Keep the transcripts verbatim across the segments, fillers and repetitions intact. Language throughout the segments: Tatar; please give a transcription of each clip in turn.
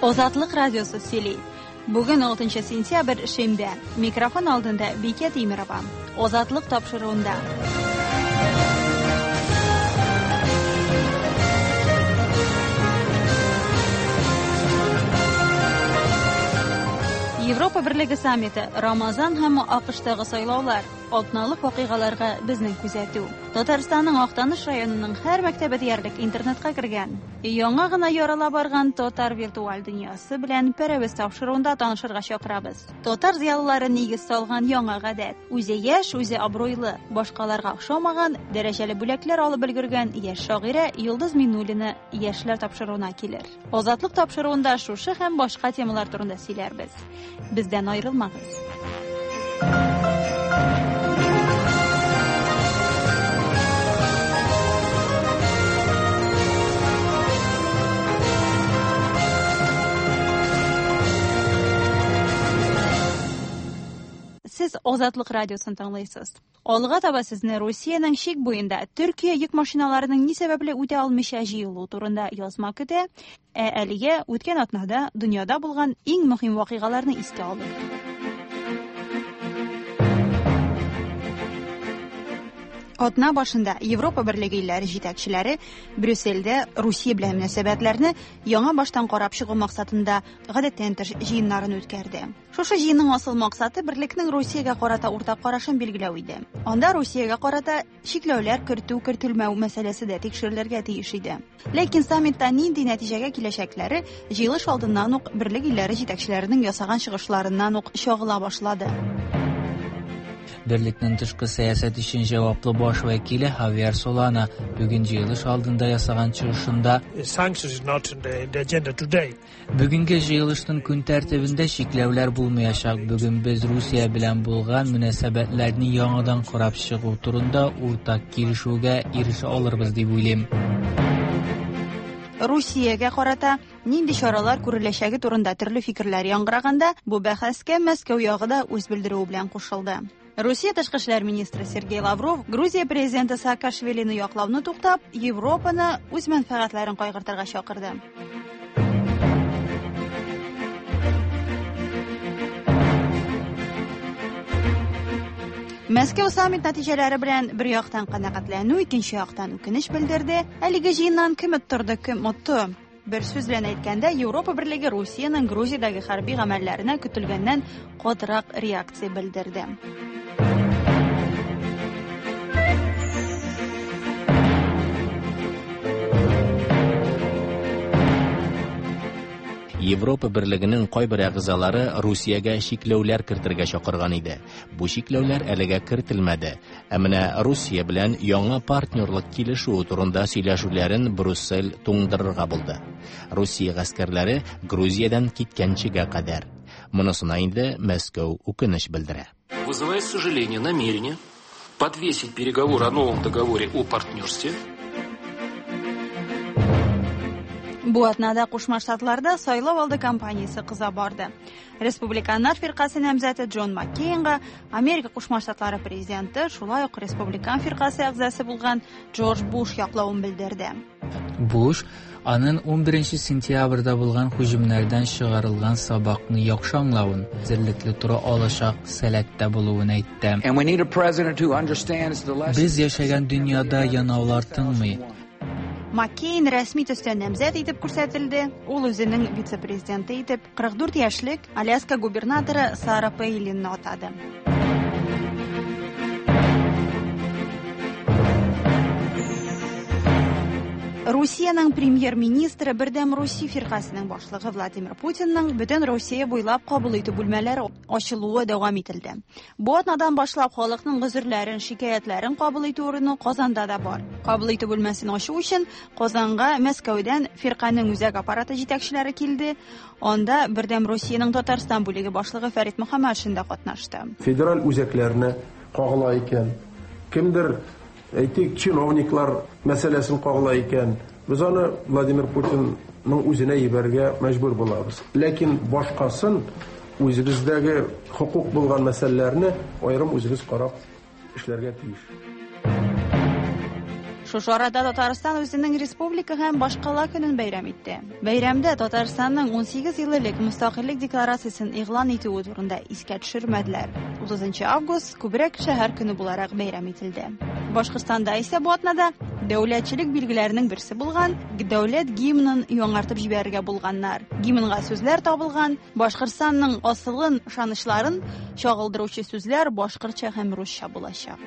Озатлык радиосы сөйли. Бүген алтынчы сентябрь шимбә. Микрофон алдында Бикет Имирова. Озатлык тапшыруында. Европа Берлеге саммиты, Рамазан һәм АКШтагы сайлаулар, алтыналык вакыйгаларга безнең күзәтү. Татарстанның Актаныш районының һәр мәктәбе диярлек интернетка кергән. Яңа гына ярала барган Татар виртуаль дөньясы белән пәрәвез тапшыруында танышырга чакырабыз. Татар зыялылары нигез салган яңа гадәт. Үзе яшь, үзе абруйлы, башкаларга охшамаган, дәрәҗәле бүләкләр алып өлгергән яшь шагыйрә Йолдыз Миннуллина яшьләр тапшыруына килер. Озатлык тапшыруында шушы һәм башка темалар турында сөйләрбез. Бездән аерылмагыз. Сез Озатлык радиосын тыңлыйсыз. Алга таба сезне Русиянең чик буенда Төркия йөк машиналарының ни сәбәпле үтә алмыйча җыелу турында язма көтә, ә әлегә үткән атнада дөньяда булган иң мөһим вакыйгаларны искә алыйк. Атна башында Европа Берлеге илләре җитәкчеләре Брюссельдә Русия белән мөнәсәбәтләрне яңа баштан карап чыгу максатында гадәттән тыш җыеннарын үткәрде. Шушы җыенның асыл максаты берлекнең Русиягә карата уртак карашын билгеләү иде. Анда Русиягә карата чикләүләр кертү кертелмәү мәсьәләсе дә тикшерелергә тиеш иде. Ләкин саммитта нинди нәтиҗәгә киләчәкләре җыелыш алдыннан ук Берлек илләре җитәкчеләренең ясаган чыгышларыннан ук чагыла башлады. Birlikning tashqi siyosat uchun javobli bosh vakili Javier Solana bugun җыелыш алдында ясаган чыгышында Бүгенге җыелышның көн тәртибендә чикләүләр булмаячак. Бүген без Русия белән булган мөнәсәбәтләрне яңадан карап чыгу турында уртак килешүгә ирешә алырбыз дип уйлыйм. Русиягә карата нинди чаралар күреләчәге турында төрле фикерләр яңгыраганда, бу бәхәскә Мәскәү ягы да үз белдерүе белән кушылды. Русия тышкы эшләр министры Сергей Лавров Грузия президенты Саакашвилине яклауны туктап, Европаны үз мәнфәгатьләрен кайгыртырга чакырды. Мәскәү саммит нәтиҗәләре белән бер яктан канәгатьләнү, икенче яктан үкенеч белдерде. Әлеге җыеннан кем оттырды, кем отты? Бер сүз белән әйткәндә, Европа Берлеге Русиянең Грузиядәге хәрби гамәлләренә көтелгәннән катырак реакция белдерде. Европа Берлегенең кайбер әгъзалары Русиягә чикләүләр кертергә чакырган иде. Бу чикләүләр әлегә кертелмәде. Ә менә Русия белән яңа партнерлык килешү турында сөйләшүләрен Брюссель туңдырырга булды. Русия гаскәрләре Грузиядан киткәнчегә кадәр. Монысына инде Мәскәү үкенеч белдерә. Вызывает сожаление намерение подвесить переговоры о новом договоре о партнерстве. Бу атнада Кушма Штатларда сайлау алды кампаниясе кыза барды. Республиканнар фиркасы намзәте Джон Маккейнга Америка Кушма Штатлары президенты, шулай ук республикан фиркасы әгъзасы булган Джордж Буш яклавын белдерде. Буш аның унберенче сентябрьдә булган һөҗүмнәрдән чыгарылган сабакны яхшы аңлавын, зирлекле тура алачак сәләттә булуын әйтте. Без яшәгән дөньяда янаулар тынмый. Маккейн рәсми төстә намзәт итеп күрсәтелде. Ул үзенең вице-президенты итеп кырык дүрт яшьлек Аляска губернаторы Сара Пейлинны атады. Русиянең премьер-министры бердәм Русия фиркасының башлыгы Владимир Путинның бөтен Русия буйлап кабул итү бүлмәләре ачылуы дәвам ителде. Бу атнадан башлап халыкның гозерләрен, шикаятләрен кабул итү урыны Казанда да бар. Кабул итү бүлмәсен ачу өчен Казанга Мәскәүдән фирканың үзәк аппараты җитәкчеләре килде. Анда бердәм Русиянең Татарстан бүлеге башлыгы Фәрит Мөхәммәтшин да катнашты. Федераль үзәкләрне кагыла икән. Кемдер әйтик, чиновниклар мәсьәләсен кагыла икән. Без аны Владимир Путинның үзенә ебәргә мәҗбүр булабыз. Ләкин башкасын үзебездәге хукук булган мәсьәләләрне аерым үзебез карап эшләргә тиеш. Шушы арада Татарстан үзенең республика һәм башкала көнен бәйрәм итте. Бәйрәмдә Татарстанның ун сигез еллык мөстәкыйльлек декларациясен игълан итүе турында искә төшермәделәр. утызынчы август күбрәк шәһәр көне буларак бәйрәм ителде. Башкортстанда исә бу атнада дәүләтчелек билгеләренең берсе булган дәүләт гимнын яңартып җибәрергә булганнар. Гимнга сүзләр табылган, Башкортстанның асылын, ышанычларын чагылдыручы сүзләр башкортча һәм русча булачак.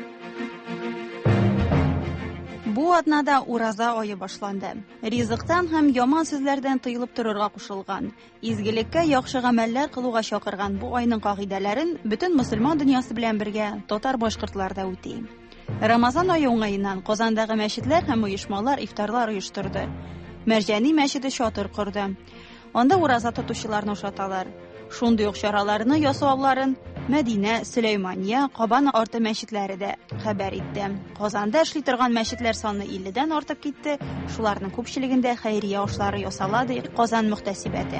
Бу атнада ураза ае башланды. Ризыктан һәм яман сүзләрдән тыелып торырга кушылган. Изгелеккә, яхшы гамәлләр кылуга чакырган бу айның кагыйдәләрен бөтен мөселман дөньясы белән бергә татар-башкортлар да үти. Рамазан ае уңаеннан Казандагы мәчетләр һәм оешмалар ифтарлар оештырды. Мәрҗани мәчете чатыр корды. Анда ураза тотучыларны ошаталар. Шундый ук чараларны ясауларын Мәдинә, Сөләймания, Кабан арты мәчетләре дә хәбәр итте. Казанда эшли торган мәчетләр саны илледән артып китте. Шуларның күпчелегендә хәйрия ашлары ясала ди Казан мөхтәсибәте.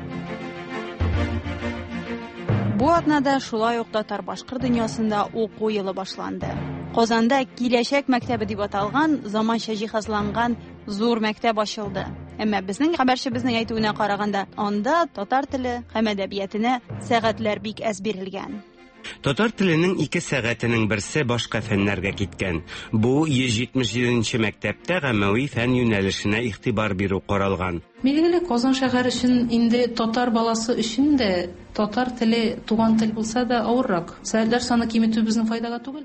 Бу атнада шулай ук татар-башкорт дөньясында уку елы башланды. Казанда киләчәк мәктәбе дип аталган заманча җиһазланган зур мәктәп ачылды. Әмма безнең хәбәрчебезнең әйтүенә караганда, анда татар теле һәм әдәбиятына сәгатьләр бик әз бирелгән. Татар теленең ике сәгатенең берсе башка фәннәргә киткән. Бу йөз җитмеш җиденче мәктәптә гамәви фән юнәлешенә игътибар бирү каралган. Билгеле, Казан шәһәре өчен инде татар баласы өчен дә татар теле туган тел булса да авыррак. Сәгатьләр саны киметү безнең файдага түгел.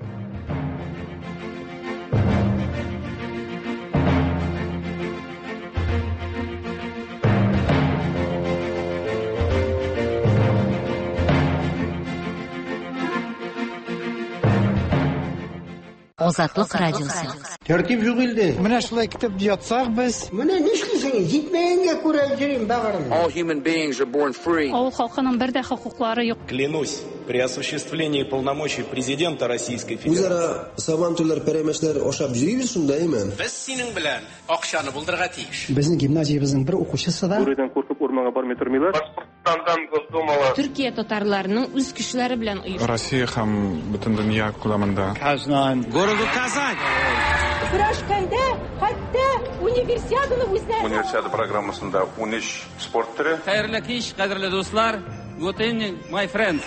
Азатлык радиосы. Тәртип юк инде. Менә шулай китеп ятсак без. Менә нишлисең? Җитмәгәнгә күрә җөрим бәгырем. All human beings are born free. Авыл халкының бер дә хокуклары юк. Клянусь, при осуществлении полномочий президента Российской Федерации. Үзара сабан түрләр пәрәмәчләр ашап җыйбыз шундаймы? Без синең белән акчаны булдырга тиеш. Безнең гимназиябезнең бер укучысы да. Бүредән куркып урманга бармый тормыйлар. Башкортстандан Госдумала. Төркия татарларының үз көчләре белән оештырды. Россия һәм бөтен дөнья күләмендә. Казан, городу Казань. Күрәшкәндә хәтта универсиаданы үзләре. Универсиада программасында ун өч спорт төре. Хәерле кич, кадерле дуслар. Good evening, my friends.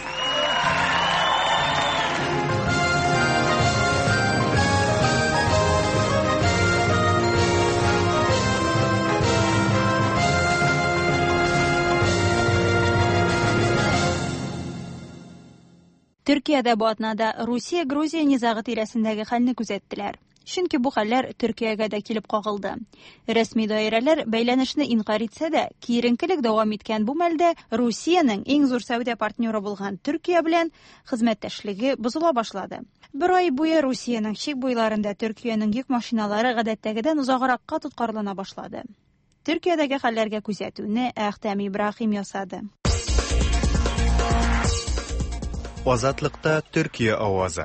Төркиядә бу атнада Русия-Грузия низагы тирәсендәге хәлне күзәттеләр. Чөнки бу хәлләр Төркиягә дә килеп кагылды. Рәсми даирәләр бәйләнешне инкар итсә дә, киеренкелек дәвам иткән бу мәлдә Русиянең иң зур сәүдә партнеры булган Төркия белән хезмәттәшлеге бозыла башлады. Бер ай буе Русиянең чик буйларында Төркиянең йөк машиналары гадәттәгедән узагракка тоткарлана башлады. Төркиядәге хәлләргә күзәтүне Әхтәм Ибраһим ясады. Азатлыкта Төркия авазы.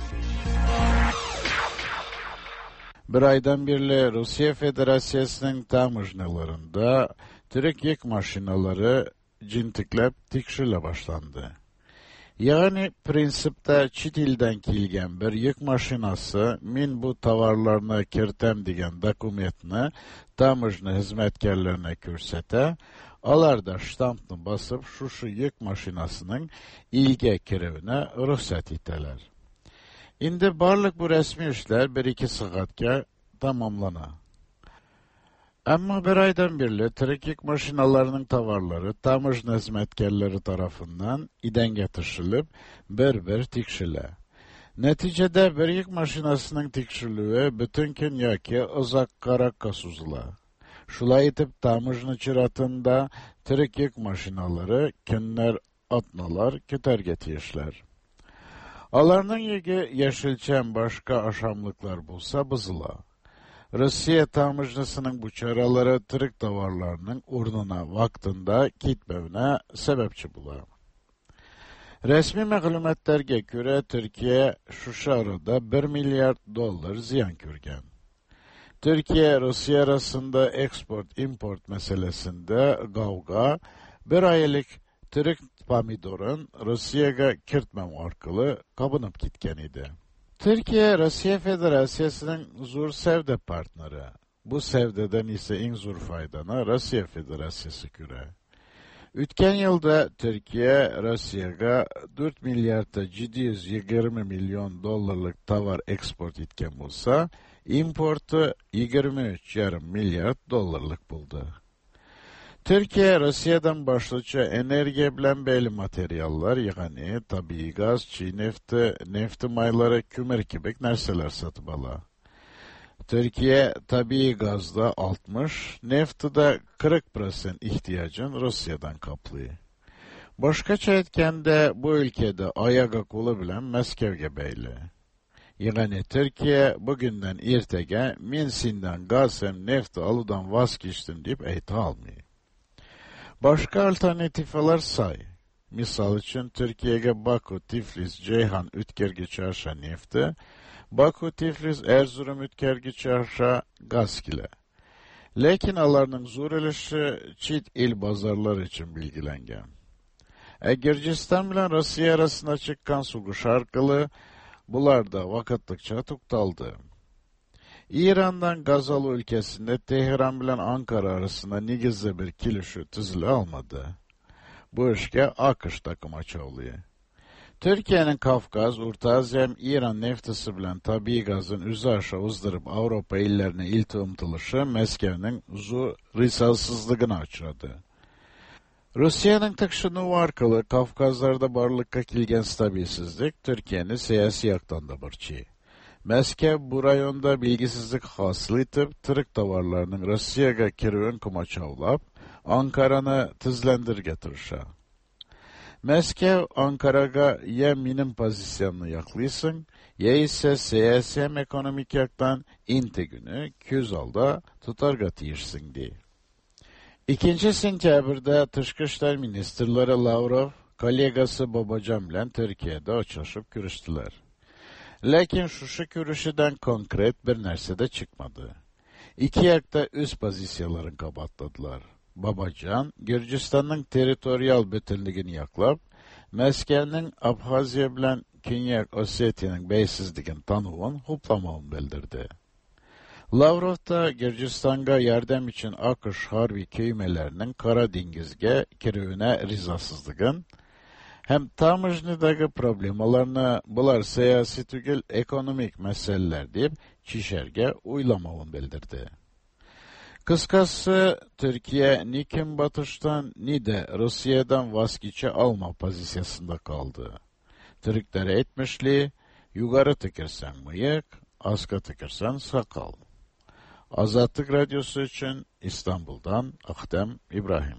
Bir aydan beri Rusya Federasyası'nın taможняларында Türk yük maşinaları cintiklep tekşirle başlandı. Yani prinsipte çit ilden kilgen bir yük maşinası min bu tavarlarına kirtem degen dokumentini taможня hizmetkarlarına kürsete, alar da ştampını basıp şuşu yük maşinasının ilge kirevine ruhsat iteler. İndi barlık bu resmi işler bir iki saatke tamamlana. Ama bir aydan birli Türk yük maşinalarının tavarları taможня hizmetkarları tarafından iden getirilip bir bir tekşile. Neticede bir yük maşinasının tekşirliği bütün gün yaki uzak karakka suzula. Şulay etip taможня çıratında Türk yük maşinaları günler atnalar köterge tiyişler. Alarının yegi yeşilçen başka aşamlıklar bulsa bızıla. Rusya taможнясының bu çaraları Türk tavarlarının urnuna vaktinde gitmevine sebepçi bula. Resmi məlumatlarga göre Türkiye şu arada bir milyar dolar ziyan görgen. Türkiye Rusya arasında export-import meselesinde kavga bir aylık Türk pomidorun Rusya'ya kirtmem arkalı kabınıp gitken idi. Türkiye, Rusya Federasyası'nın zor sevde partneri. Bu sevdeden ise en zor faydana Rusya Federasyası küre. Ötken yılda Türkiye, Rusya'ga dört milyarda yedi yüz yigirme milyon dolarlık tavar eksport etken olsa, importu yigirme üç yarım milyar dolarlık buldu. Türkiye, Rusya'dan başlıca enerji bilen belli materyaller, yani tabii gaz, çiğ nefti, nefti mayları, kümür gibi nerseler satıp ala. Türkiye, tabii gazda altmış, nefti de kırk prosent ihtiyacın Rusya'dan kaplıyor. Başkaça etkende bu ülkede ayağa kolu bilen Moskov'ga beyli. Yani Türkiye bugünden ertege Minsin'den gaz hem nefti alıdan vazgeçtim deyip eyti almıyor. Başka alternatifler say. Misal için Türkiye'ye Baku, Tiflis, Ceyhan, Ütkergi çarşa nefti, Baku, Tiflis, Erzurum, Ütkergi çarşa gaz kile. Lakin alarının zor ilişi çit il bazarlar için bilgilengen. E Gürcistan bilen Rusya arasında çıkan suguş arkalı, bular da vakitlikçe tuktaldı. İran'dan Gazalı ülkesinde Tehran bilen Ankara arasında nigizli bir kilişi tüzülü almadı. Bu işe Akış takıma çağlıyor. Türkiye'nin Kafkaz, Orta Asya hem İran neftisi bilen tabii gazın üzü aşağı uzdırıp Avrupa illerine ilti umtılışı Moskov'nun zu risalsızlığına açradı. Rusya'nın tıkşını arkalı Kafkazlarda barlıkka kilgen stabilsizlik Türkiye'nin siyasi yaktan da barçı. Moskov bu rayonda bilgisizlik hasıl etip, Türk tavarlarının Rusya'ga kirven kuma çavlap, Ankara'nı tizlendir getirişe. Moskov, Ankara'ga ya minim pozisyonunu yaklısın, ya ise siyasi hem ekonomik yaktan inti günü küz alda tutarga tiyirsin diye. ikinci sentyabrda Dışkı İşler Ministerleri Lavrov, kolegası Babacan bilen Türkiye'de uçuşup görüştüler. Lakin şuşu görüşüden konkret bir nerse de çıkmadı. İki yakta üst pozisyaların kabatladılar. Babacan, Gürcistan'ın teritoriyal bütünlüğünü yaklap, Moskov'nun Abhazya bilen Künyak Osetya'nın beysizliğini tanıvın huplamağını bildirdi. Lavrov da Gürcistan'a yardım için Akış harbi köymelerinin Kara Dengiz'e kirivine rizasızlığın, hem tamıjnidagi problemalarni bular siyasi tugul ekonomik meseleler deyip Çişer'ge uylamağını bildirdi. Kıskası Türkiye ni kim batıştan ni de Rusya'dan vazgeçe alma pozisyasında kaldı. Türkler etmişli, yukarı tıkırsan mıyık, aska tıkırsan sakal. Azatlık Radyosu için İstanbul'dan Akdem İbrahim.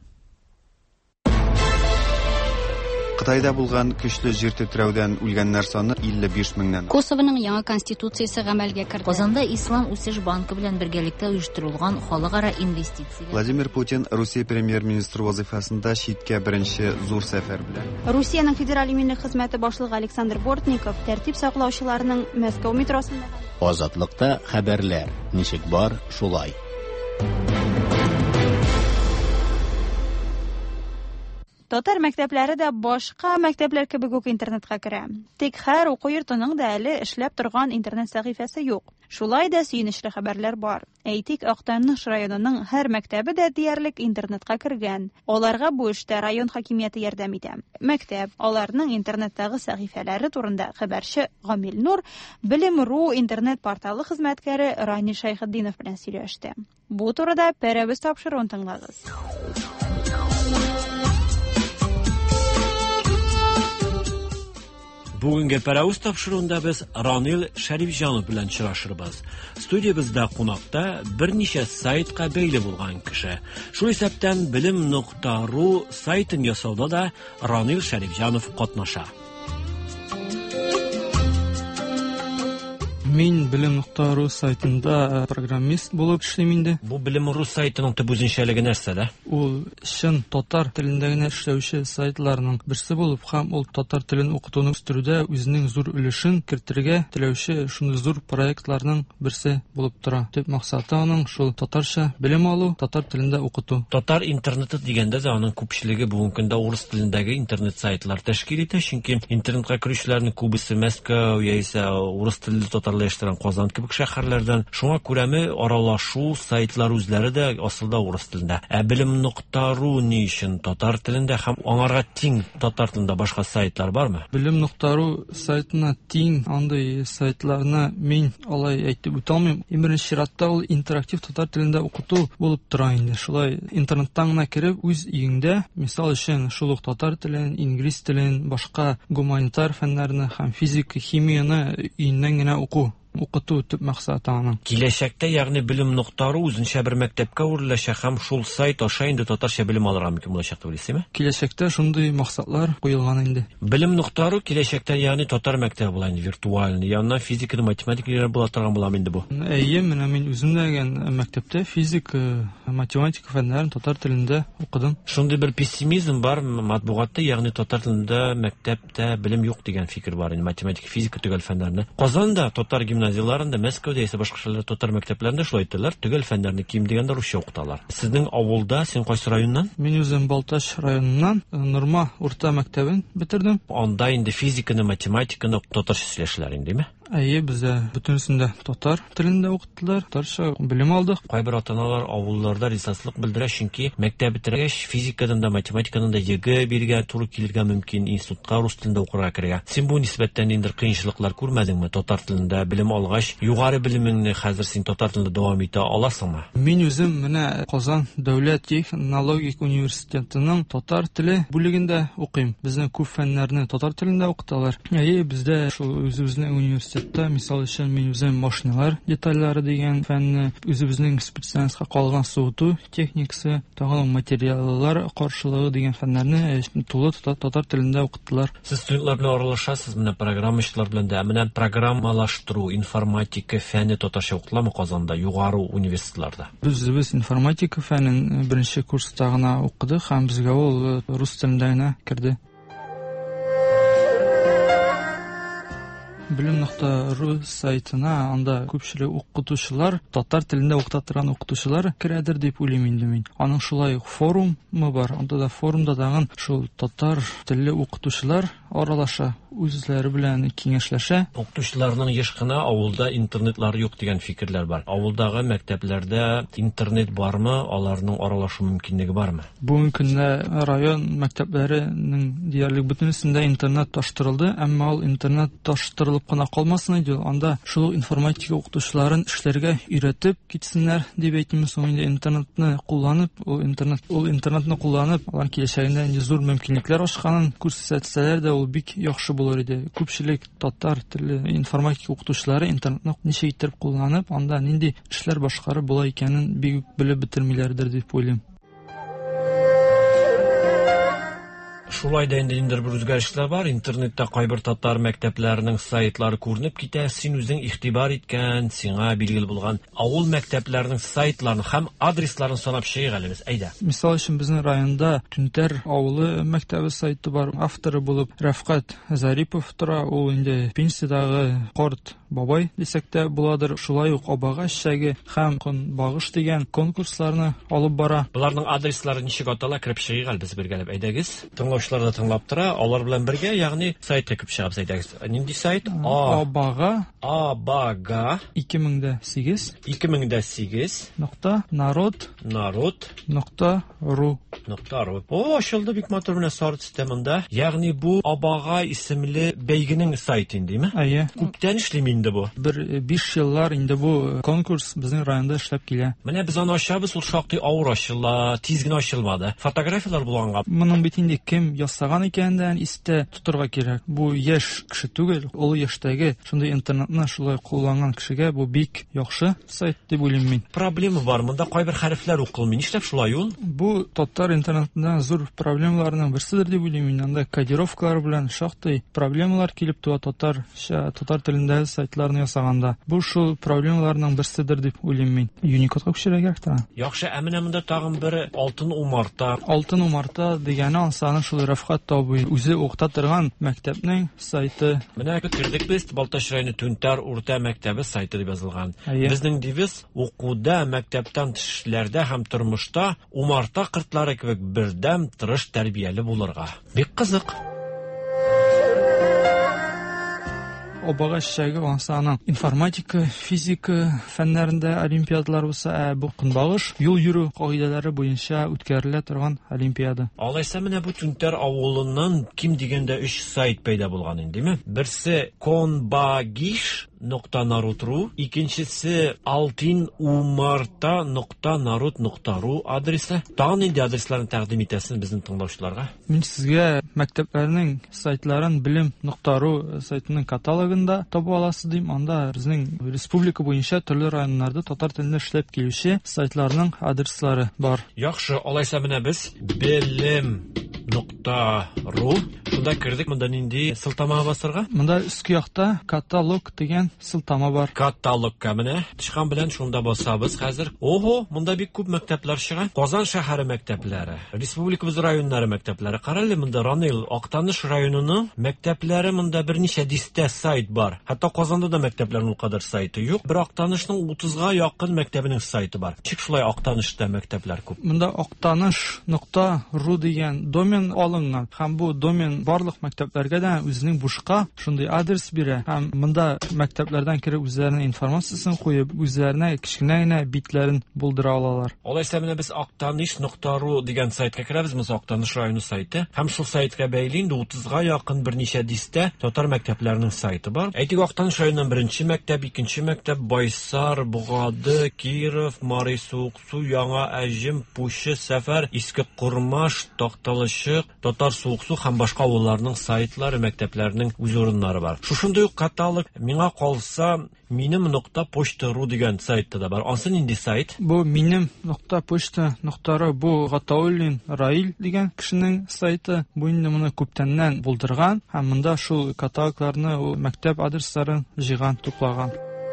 Қытайда булган көчле җир тетрәүдән үлгәннәр саны илле биш меңнән. Косовоның яңа конституциясе гамәлгә керде. Казанда Ислам үсеш банкы белән бергәлектә оештырылган халыкара инвестиция. Владимир Путин Русия премьер-министры вазифасында читкә беренче зур сәфәр белән. Русиянең федераль иминлек хезмәте башлыгы Александр Бортников тәртип саклаучыларның Москва метросында. Азатлыкта хәбәрләр. Ничек бар, шулай. Татар мәктәпләре дә башка мәктәпләр кебек үк интернетка керә. Тик һәр уку йортының да әле эшләп торган интернет сәхифәсе юк. Шулай да сөенечле хәбәрләр бар. Әйтик, Актаныш районының һәр мәктәбе дә диярлек интернетка кергән. Аларга бу эштә район хакимияте ярдәм итә. Мәктәп аларның интернеттагы сәхифәләре турында хәбәрче Гамил Нур, Белем.ру интернет порталы хезмәткәре Рани Шайхетдинов белән сөйләште. Бу турыда пәрәбез тапшыруын тыңлагыз. Бүгінгі пәрәуіз тапшыруында біз Ранил Шәрифжанов белән чырашырбыз. Студиябызда кунакта берничә сайтка бәйле булган кеше. Шул исәптән белем нокта ру сайтын ясауда да Ранил Шәрифжанов катнаша. Мин билим нокта ру сайтында программист булып эшлим инде. Бу билим ру сайтының төп үзенчәлеге нәрсә дә? Ул чын татар телендә генә эшләүче сайтларның берсе булып, һәм ул татар телен укытуны үстерүдә үзенең зур өлешен кертергә теләүче шундый зур проектларның берсе булып тора. Төп максаты аның шул татарча белем алу, татар телендә укыту. Татар интернеты дигәндә дә аның күпчелеге бүгенге көндә урыс телендәге интернет сайтлар тәшкил итә, чөнки интернетка керүчеләрнең күбесе Мәскәү яисә урыс телле татарлаштырган Казан кебек шәһәрләрдән. Шуңа күрәме аралашу сайтлар үзләре дә асылда урыс телендә. Ә билим нокта ру ни өчен татар телендә һәм аңарга тиң татар телендә башка сайтлар бармы? билим нокта ру сайтына тиң андый сайтларны мин алай әйтеп үтә алмыйм. Имеренче чиратта ул интерактив татар телендә укыту булып тора инде. Шулай интернеттан гына кереп үз өеңдә, мисал өчен шул ук татар телен, инглиз телен, башка гуманитар фәннәрне һәм физика, химияны өеңнән генә уку. Укыту төп максаты аның. Киләчәктә, ягъни билим нокта ру үзенчә бер мәктәпкә үреләчәк һәм шул сайт аша инде татарча билем алырга мөмкин булачак дип уйлыйсызмы? Киләчәктә шундый максатлар куелган инде. Билим нокта ру киләчәктә, ягъни татар мәктәбе була инде, виртуальный, янына физика, математика була торган булам инде бу. Әйе, менә мин үзем дәгән мәктәптә физика, математика фәннәрен татар телендә укыдым. Шундый бер пессимизм бар матбугатта, ягъни татар телендә мәктәптә билем юк дигән фикер бар инде, математика, физика төгәл фәннәрне. Казанда татар гимназияларында, Мәскәүдә исә башка шәһәрләрдә татар мәктәпләрендә шулай иттеләр, төгәл фәннәрне ким дигәндә русча укыталар. Сезнең авылда, син кайсы районнан? Мин үзем Балтач районыннан, Норма урта мәктәбен бетердем. Анда инде физиканы, математиканы татарча сөйләшәләр инде, Әйе, бездә бөтенсендә татар телендә укыттылар, татарча белем алдык. Кайбер ата-аналар авылларда ризасызлык белдерә, чөнки мәктәп бетергәч физикадан да, математикадан да йөге биргә туры килергә мөмкин, институтка рус телендә укырга керергә. Син бу нисбәттән инде кыенчылыклар күрмәдеңме? Татар телендә белем алгач, югары белемеңне хәзер син татар телендә дәвам итә аласыңмы? Мин үзем менә Казан дәүләт технологик университетының татар теле бүлегендә укыйм. Безнең күп фәннәрне татар телендә укыталар. Әйе, бездә шул үзебезнең университет мисал өчен мин үзем машиналар детальлары дигән фәнне, үзебезнең специалистка калган суыту техникасы, тагын материаллар каршылыгы дигән фәннәрне тулы татар телендә укыттылар. Сез студентлар белән аралашасыз, менә программачлар белән дә, менә программалаштыру, информатика фәне татарча укытыламы Казанда, югары университетларда? Без информатика фәнен беренче курста гына укыдык һәм безгә ул рус телендә генә керде. билим нокта ру сайтына анда күпчелек укытучылар, татар телендә укыта торган укытучылар керәдер дип уйлыйм инде мин. Аның шулай ук форумы бар. Анда да форумда дагы шул татар телле укытучылар аралаша, үзләре белән киңәшләшә. Укытучыларның еш кына авылда интернетлары юк дигән фикерләр бар. Авылдагы мәктәпләрдә интернет бармы, аларның аралашу мөмкинлеге бармы? Бүгенге көндә район мәктәпләренең диярлек бөтенесендә интернет таштырылды, әмма ул интернет таштырылып кына калмасын иде. Анда шул информатика укытучыларын эшләргә өйрәтеп китсеннәр дип әйтим. Соң инде интернетны кулланып, ул интернет ул интернетны кулланып, алар киләчәгендә инде зур мөмкинлекләр ачканын күрсәтсәләр дә, ул бик яхшы булыр иде. Күпчелек татар теле информатика укытучылары интернетны ничек итеп кулланып, анда нинди эшләр башкарып була икәнен бик белеп бетермиләрдер дип уйлыйм. Шулай да инде инде бер үзгәрешләр бар. Интернетта кайбер татар мәктәпләренең сайтлары күренеп китә. Син үзең игътибар иткән, сиңа билгеле булган авыл мәктәпләренең сайтларын һәм адресларын санап чыгыйк әле без. Әйдә. Мисал өчен безнең районда Түнтәр авылы мәктәбе сайты бар. Авторы булып Рафкат Зарипов тора. Ул инде пенсиядагы карт бабай дисәк тә буладыр. Шулай ук Абагач шәге һәм Көнбагыш дигән конкурсларны алып бара. Буларның адреслары ничек атала, кирип чыгыйк әле без бергәләп. Әйдәгез. Тыңлаучылар да тыңлап тора. Алар белән бергә, ягъни сайтка кирип чыгабыз. Әйдәгез. Нинди сайт? Абага Абага ике мең дә сигез ике мең дә сигез нокта народ народ нокта ру нокта ру. О, ачылды бик матур менә сары системында. Ягъни бу Абага исемле бәйгенең сайты индеме? Әйе. Күптән эшлим инде бу. Бер биш еллар инде бу конкурс безнең районда эшләп килә. Менә без аны ачабыз, ул шактый авыр ачыла, тиз генә ачылмады. Фотографиялар булганга. Моның бит инде кем ясаган икәнен истә тутырга кирәк. Бу яшь кеше түгел, ул яшьтәге шундый интернетны шулай кулланган кешегә бу бик яхшы сайт дип уйлыйм мин. Проблема бар, монда кайбер хәрефләр укылмый. Нишләп шулай ул? Бу татар интернетында зур проблемаларның берседер дип уйлыйм мин. Анда кодировкалар белән шактый проблемалар килеп туа татарча, татар телендәге сайт сайтларны ясаганда. Бу шул проблемаларның берседер дип уйлыйм мин. Unicode-га күчерергә кирәк та. Яхшы, ә менә монда тагын бер алтын умарта. Алтын умарта дигәне ансаны шул Рафкат табый үзе укыта торган мәктәпнең сайты. Менә кирдек без Балташ районы Түнтәр урта мәктәбе сайты дип язылган. Безнең девиз укуда, мәктәптән төшләрдә һәм тормышта умарта кыртлары кебек бердәм, тырыш, тәрбияле булырга. Бик кызык. Обага шәге ансаның информатика, физика фәннәрендә олимпиадалар булса, бу көнбагыш юл йөрү кагыйдәләре буенча үткәрелә торган олимпиада. Алайса менә бу Түнтәр авылыннан ким дигәндә үч сайт пайда булган индеме? Берсе Конбагиш нокта нарутру, икенчесе алтин умарта нокта нарут нокта ру адресы. Тагын инде адресларын тәкъдим итәсен безнең тыңлаучыларга. Мин сезгә мәктәпләрнең сайтларын билем нокта ру сайтының каталогында таба аласыз дим. Анда безнең республика буенча төрле районнарда татар телендә эшләп килүче сайтларның адреслары бар. Яхшы, алайса менә без билем нокта ру шунда кирдек. Монда нинди сылтама басырга? Монда үске якта каталог дигән сылтама бар. Каталогка менә тышкан белән шунда басабыз хәзер. Ого, монда бик күп мәктәпләр чыга. Казан шәһәре мәктәпләре, республикабыз районнары мәктәпләре. Карале, монда Ранил, Актаныш районының мәктәпләре, монда берничә дистә сайт бар. Хәтта Казанда да мәктәпләрнең кадәр сайты юк. Бер Актанышның утызга якын мәктәбенең сайты бар. Чик шулай Актанышта мәктәпләр күп. Монда актаныш нокта ру дигән домен алынган. Һәм бу домен барлык мәктәпләргә дә үзенең бушка шундый адрес бирә. Һәм монда мәктәпләрдән кире үзләренең информациясын куеп, үзләренә кичкенә генә битләрен булдыра алалар. Алайса менә без актаныш нокта ру дигән сайтка керәбез, монда Актаныш районы сайты. Һәм шул сайтка бәйле инде утызга якын берничә дистә татар мәктәпләренең сайты бар. Әйтик, Актаныш районының беренче мәктәп, икенче мәктәп, Байсар, Бугады, Киров, Марий Сууксу, Яңа Әҗем, Пушы, Сәфәр, Иске Курмаш, Такталышык, Татар Сууксу һәм башка авылларның сайтлары, мәктәпләренең үз урыннары бар. Шушындый ук каталог миңа калса минем нокта почта ру дигән сайтта да бар. Ансы нинди сайт? Бу минем нокта почта нокта ру бу Гатауллин Раил дигән кешенең сайты. Бу инде моны күптәннән булдырган һәм монда шул каталогларны, мәктәп адресларын җыйган, туплаган.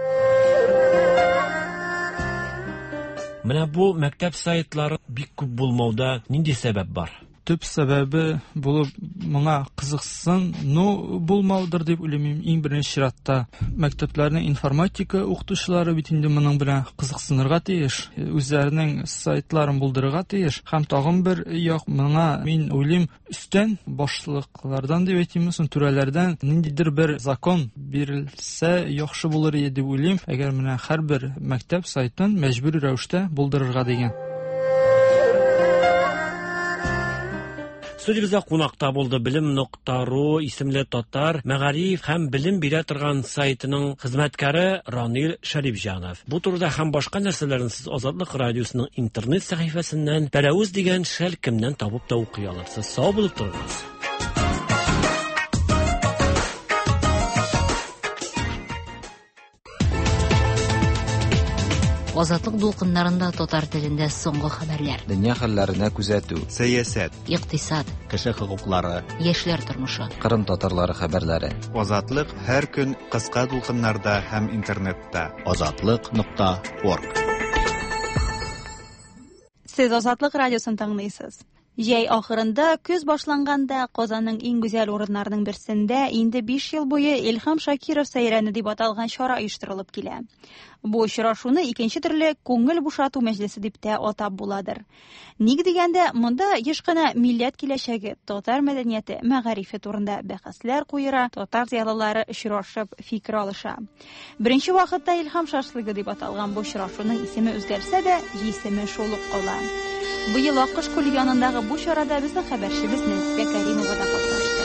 Менә бу мәктәп сайтлары бик күп булмауда нинди сәбәп бар? Төп сәбәбе булып моңа кызыксын, ну булмаудыр дип уйлыйм. Иң беренче чиратта мәктәпләрнең информатика укытучылары бит инде моның белән кызыксынырга тиеш, үзләренең сайтларын булдырырга тиеш. Һәм тагын бер як, моңа мин уйлыйм, үстән башлыклардан дип әйтимме, сон түрәләрдән ниндидер бер закон бирелсә яхшы булыр иде дип уйлыйм. Әгәр менә һәрбер мәктәп сайтын мәҗбүри рәвештә булдырырга дигән. Студиябызда кунакта булды билем нокта ру исемле татар мәгариф һәм билем бирә торган сайтының хезмәткәре Ранил Шәрифҗанов. Бу турыда һәм башка нәрсәләрне сез Азатлык радиосының интернет сәхифәсеннән Пәрәүз дигән шәл кемнән табып та укый алырсыз. Сау булып торыгыз. Азатлык дулкыннарында татар телендә соңгы хәбәрләр. Дөнья хәлләренә күзәтү, сәясәт, икътисад, кеше хокуклары, яшьләр тормышы, Кырым татарлары хәбәрләре. Азатлык һәр көн кыска дулкыннарда һәм интернетта. азатлык нокта орг. Сез Азатлык радиосын тыңлыйсыз. Җәй ахырында, көз башланганда, Казанның иң гүзәл урыннарының берсендә инде биш ел буе Илһам Шакиров сәйрәне дип аталган чара оештырылып килә. Бу очрашуны икенче төрле күңел бушату мәҗлесе дип тә атап буладыр. Ник дигәндә, монда еш кына милләт киләчәге, татар мәдәнияте, мәгарифе турында бәхәсләр куера, татар зыялылары очрашып, фикер алыша. Беренче вакытта Илһам шашлыгы дип аталган бу очрашуның исеме үзгәрсә дә, исеме шул ук кала. Быел Аккош күле янындагы бу чарада безнең хәбәрчебез Нәфисә Кәримова да катнашты.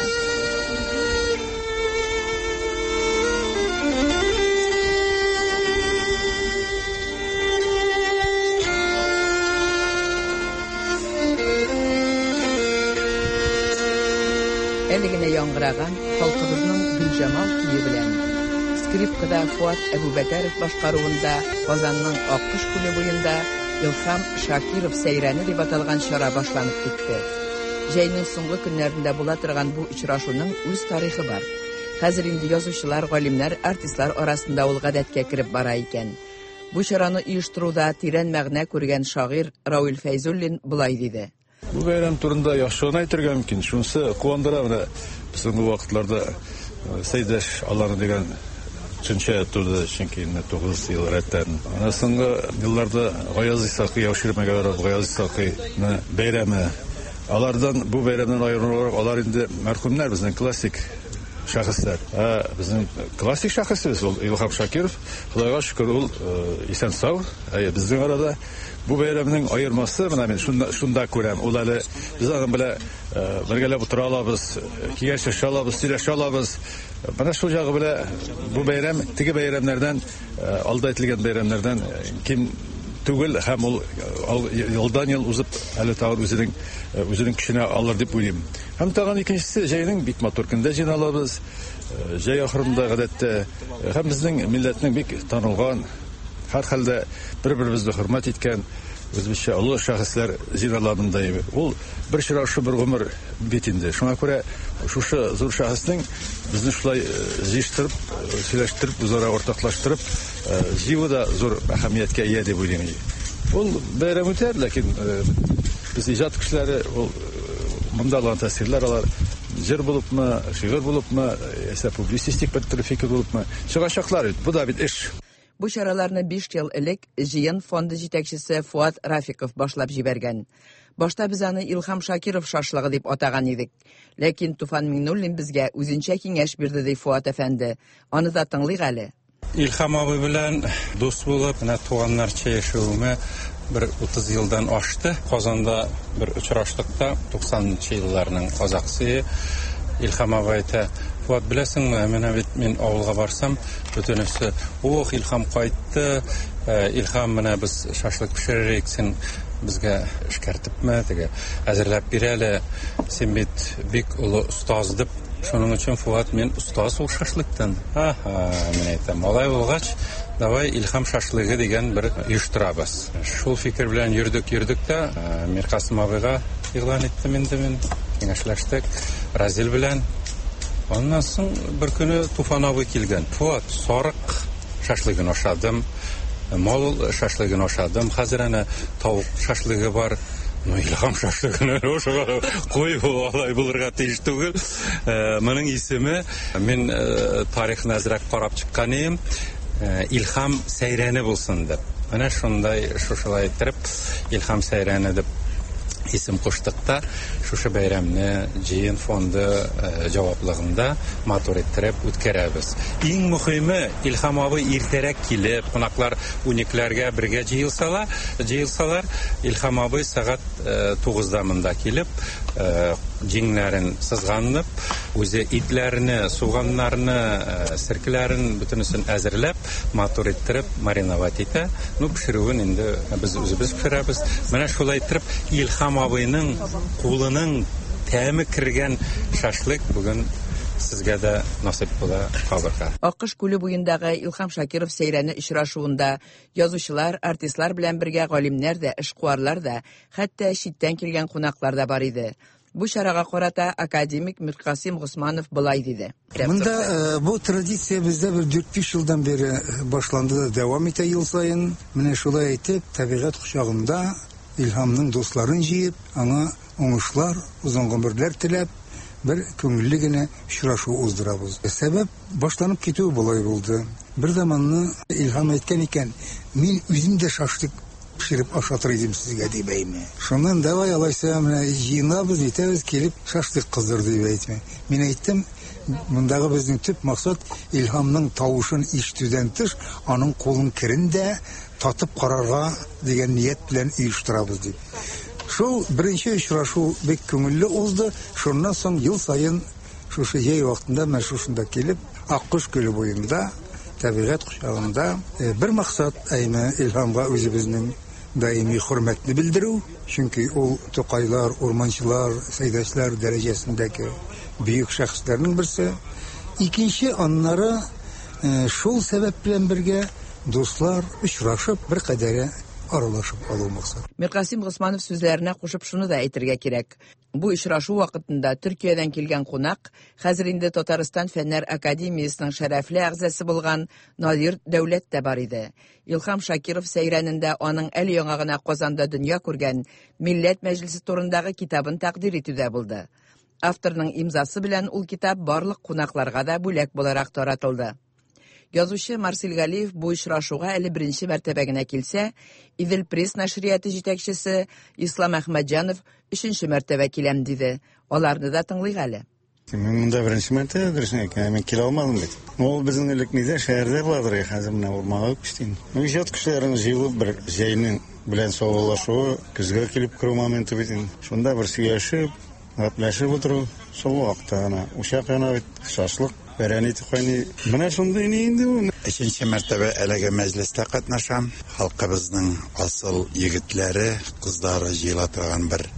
Әлегенә яңгыраган халкыбызның Гөлҗамал көе белән скрипкада Фуат Әбүбәкәров башкаруында Казанның Аккош күле буенда Илһам Шакиров сәйрәне дип аталган чара башланып китте. Җәйнең соңгы көннәрендә була торган бу очрашуның үз тарихы бар. Хәзер инде язучылар, галимнәр, артистлар арасында ул гадәткә кирип бара икән. Бу чараны оештыруда тирән мәгънә күргән шагыйрь Раул Фәйзуллин булай диде. Бу бәйрәм турында яхшыны әйтергә мөмкин. Шунысы куандыра менә соңгы вакытларда Сәйдәш Алланы дигән Чөнчә турда чөнки тугыз ел рәттән. Ана соңгы елларда Гаяз Исакый яшырмәгә барып Гаяз Исакыйны бәйрәме. Алардан бу бәйрәмнән аерылып, алар инде мәрхүмнәр безнең классик шәхесләр. Ә безнең классик шәхесебез ул Илһам Шакиров. Худайга шөкер, ул исән сау. Ә безнең арада бу бәйрәмнең аермасы менә мин шунда шунда күрәм. Ул әле без аның белән бергәләп утыра алабыз, киңәшә алабыз, сөйләшә алабыз. Менә шул ягы белән бу бәйрәм теге бәйрәмнәрдән, алда әйтелгән бәйрәмнәрдән ким түгел һәм ул елдан ел узып әле тагын үзенең үзенең көченә алыр дип уйлыйм. Һәм тагын икенчесе җәйнең бик матур көндә җыйналабыз. Җәй ахырында гадәттә һәм безнең милләтнең бик танылган, һәр хәлдә бер-беребезне хөрмәт иткән үзебезчә олы шәхесләр җыйналабында. Ул бер чырашы бер гомер бит инде. Шуңа күрә шушы зур шәхеснең безне шулай җыштырып, сөйләштереп, үзара ортаклаштырып җыюы да зур әһәмияткә ия дип уйлыйм. Ул бәйрәм үтәр, ләкин без иҗат кешеләре ул монда алган тәэсирләр алар җыр булыпмы, шигырь булыпмы, яисә публицистик бер төр фикер булыпмы, чыгачаклар. Бу да бит эш. Бу чараларны биш ел элек җыен фонды җитәкчесе Фуат Рафиков башлап җибәргән. Башта без аны Илһам Шакиров шашлыгы дип атаган идек. Ләкин Туфан Миңнуллин безгә үзенчә киңәш бирде ди Фуат әфәнде. Аны да тыңлыйк әле. Илһам абый белән дус булып, менә туганнарча яшәүемә бер утыз елдан ашты. Казанда бер очраштыкта туксанынчы елларның казаксы Илһам абый әйтә: "Фуат, беләсеңме, менә бит мин авылга барсам, бөтенесе, ох, Илһам кайтты. Илһам, менә без шашлык пешерик, син безгә эшкәртепме, теге әзерләп бирәле. Син бит бик улы устаз дип. Шуның өчен, Фуат, мин устаз ул шашлыктан." Аха, мин әйтәм, алай булгач, давай Илһам шашлыгы дигән бер оештырабыз. Шул фикер белән йөрдек, йөрдек тә Миркасым абыйга игълан иттем инде мин. Киңәшләштек Разил белән. Аннан соң бер көне Туфан абый килгән. Фуат, сарык шашлыгын ашадым, мал шашлыгын ашадым. Хәзер әнә тавык шашлыгы бар. Ну, Илһам шашлыгын ашаган. Кой бу алай булырга тиеш түгел. Моның исеме, мин тарихны әзрәк карап чыккан идем. Илһам Сәйрәне булсын дип. Менә шундай шушылай итеп Илһам Сәйрәне дип исем куштык та шушы бәйрәмне җыен фонды җаваплыгында матур иттереп үткәрәбез. Иң мөһиме, Илһам абый иртәрәк килеп, кунаклар уникләргә бергә җыелсалар, җыелсалар, Илһам абый сәгать тугызда монда килеп, җиңнәрен сызганып, үзе итләрне, суганнарны, сиркләрен бөтенесен әзерләп, матур иттереп мариновать итә. Ну, пешерүен инде без үзебез пешерәбез. Менә шулай итеп Илһам абыйның кулының тәме кергән шашлык бүген сезгә дә насыйп була кабырга. Акыш күле буендагы Илһам Шакиров Сәйрәне очрашуында язучылар, артистлар белән бергә галимнәр дә, эшкуарлар да, хәтта читтән килгән кунаклар да бар иде. Бу чарага карата академик Миркасым Госманов булай диде. Монда бу традиция бездә бер дүрт-биш елдан бeri башланды да дәвам итә ел сайын. Менә шулай әйтеп, табигать кучагында Илһамның дусларын җыеп, аңа уңышлар, узын гомерләр теләп, бер күңелле генә очрашу уздырабыз. Сәбәп башланып китү булай булды. Бер заманны Илһам әйткән икән, мин үзем дә шашлык пешереп ашатыр идем сезгә дип әйтә. Шуннан давай алайса менә җыенабыз, итәбез килеп шашлык кыздыр дип әйтә. Мин әйттем, мондагы безнең төп максат Илһамның тавышын ишетүдән тыш, аның кулын керендә татып карарга дигән ният белән оештырабыз дип. Шул беренче очрашу бик күңелле узды. Шуннан соң ел сайын шушы җәй вакытында мен шушында килеп, Аккош күле буенда, табигать кучагында бер максат әйме Илһамга үзебезнең даими хөрмәтне белдерү. Чөнки ул Тукайлар, урманчылар, сәйдәшләр дәрәҗәсендәге бөек шәхесләрнең берсе. Икенче аннары шул сәбәп белән бергә дуслар очрашып бер кадәре аралашып алу максат. Миркасим Госманов сүзләренә кушып шуны да әйтергә кирәк. Бу очрашу вакытында Төркиядән килгән кунак хәзер инде Татарстан Фәннәр академиясының шәрәфле әгъзасы булган Надир Дәүләт тә бар иде. Илхам Шакиров сәйрәнендә аның әле яңа гына Казанда дөнья күргән Милләт мәҗлесе турындагы китабын тәкъдир итүдә булды. Авторның имзасы белән ул китап барлык кунакларга да бүләк буларак таратылды. Язучы Марсель Галиев бу очрашуга әле беренче мәртәбә генә килсә, Идел пресс нәшрияты җитәкчесе Ислам Әхмәтҗанов өченче мәртәбә киләм диде. Аларны да тыңлыйк әле. Монда беренче мәртәбә дөресен әйткәндә мин килә алмадым бит. Ул безнең элекнедә шәһәрдә булдыр, хәзер менә урманга күчтем. Иҗат кешеләрен җыелып бер җәйнең белән саулашуы, көзгә килеп керү моменты бит. Шунда бер сөйләшеп, гәпләшеп утыру, шул вакытта гына учак яна бит, шашлык Бәрәни төхәни. Менә шундый инде ул. Өченче мәртәбә әлеге мәҗлестә катнашам. Халкыбызның асыл егетләре, кызлары җыела торган бер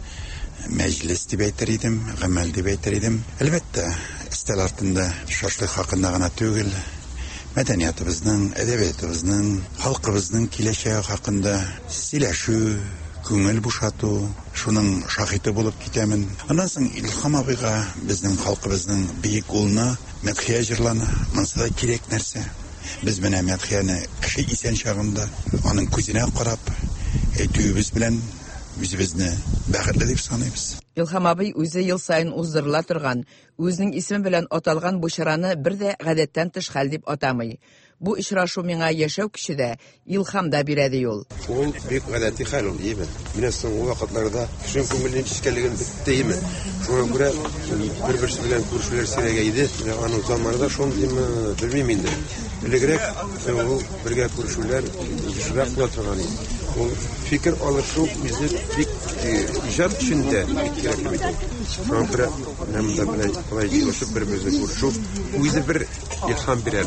мәҗлес дип әйтер идем, гамәл дип әйтер идем. Әлбәттә, өстәл артында шашлык хакында гына түгел, мәдәниятыбызның, әдәбиятыбызның, халкыбызның киләчәге хакында сөйләшү, күңел бушату, шуның шаһиты булып китәмен. Аннан соң Илхам абыйга, безнең халкыбызның бийек улына мәдхия җырлана, монсы да кирәк нәрсә. Без менә мәдхияне кеше исән чагында аның күзенә карап, әйтүебез белән үзебезне бәхетле дип саныйбыз. Илхам абый үзе ел сайын уздырыла торган, үзенең исеме белән аталган бу чараны бер дә гадәттән тыш хәл дип атамый. Бу очрашу миңа яшәү көчедә илһам да бирә ди ул. Ул бик гадәти хәл ул, диме? Менә соңгы вакытларда кеше күңелен чискәлеген биттеме? Шуңа күрә бер-берсе белән күршеләр сирәгә иде. Аның заманында шундыймы, белмим инде. Элегрәк ул бергә күршеләр ишрак була торган иде. Ул фикер алышу үзе бик иҗат өчендә бик кирәк бит. Шуңа күрә нәмдә белән кулай җыелышып бер-берсе күршү үзе бер илһам бирә.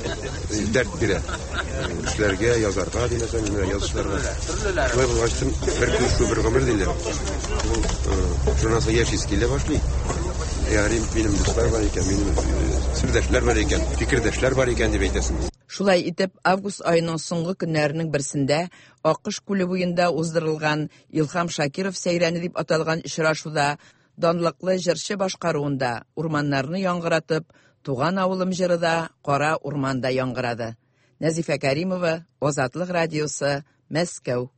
Дәрт бирә. Кешеләргә, язарга, димәсәм, язучыларга. Шулай булгач, бер күршү бер гомер диләр. Ул шунысы яшис килә башлый. Ягъни минем дуслар бар икән, минем сирдәшләр бар икән, фикердәшләр бар икән дип әйтәсең. Шулай итеп, август аеның соңгы көннәренең берсендә Акыш күле буенда уздырылган Илхам Шакиров сәйрәне дип аталган очрашуда данлыклы җырчы башкаруында урманнарны яңгыратып, Туган авылым җырыда Кара урманда яңгырады. Нәзифә Кәримова, Азатлык радиосы, Мәскәү.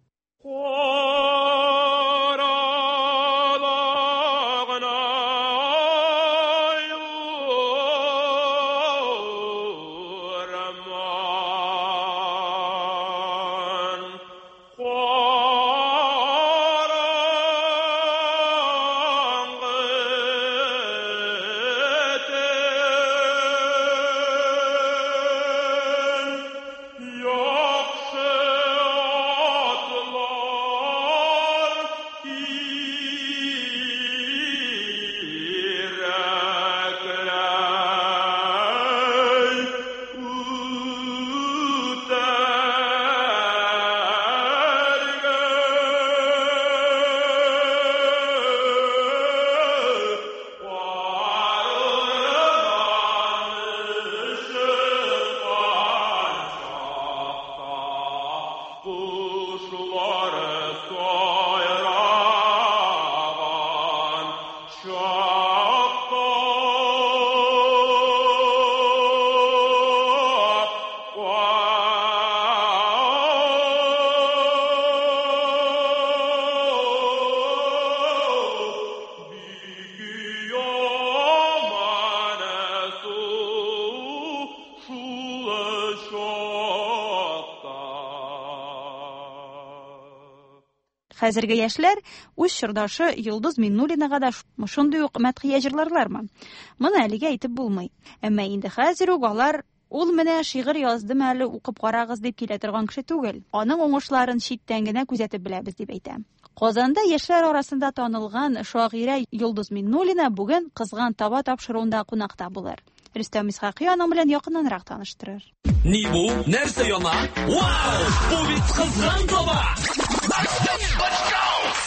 Хәзерге яшьләр үз чордашы Йолдыз Миннулинага да шундый ук мәдхия җырларлармы? Моны әлегә әйтеп булмый. Әмма инде хәзер үк алар ул менә шигырь яздым әле укып карагыз дип килә торган кеше түгел. Аның уңышларын читтән генә күзәтеп беләбез дип әйтә. Казанда яшьләр арасында танылган шагыйрә Йолдыз Миннулина бүген кызган таба тапшыруында кунакта булыр. Рөстәм Исхакый аның белән якыннанрак таныштырыр. Ни бу? Нәрсә яна? Вау! Бу бит кызган таба!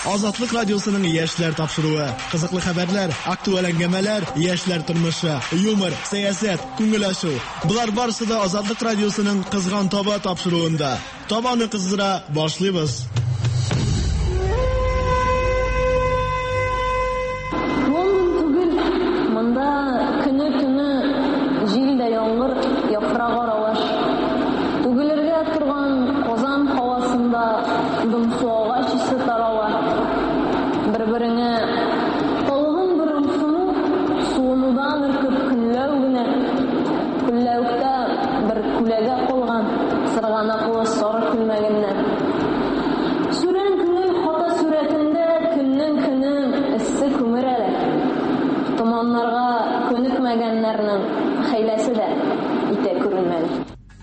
Азатлык радиосының яшьләр тапшыруы. Кызыклы хәбәрләр, актуаль әңгәмәләр, яшьләр тормышы, юмор, сәясәт, күңел ачу. Булар барысы да Азатлык радиосының кызган таба тапшыруында. Табаны кыздыра башлыйбыз. Лондон түгел, монда көне-төне җил дә яңгыр, яфрак аралаш. Түгелергә торган Казан һавасында дымсу агач исе тарала. Бер-береңә талгын бер русыны суынудан үркеп көнләү генә. Көнләүктә бер күләгә калган сырганаклы сары күлмәгеннән. Сүрән күңел хата сүрәтендә көннең көне эссе күмер әле. Томаннарга күнекмәгәннәрнең хәйләсе дә итә күренмәде.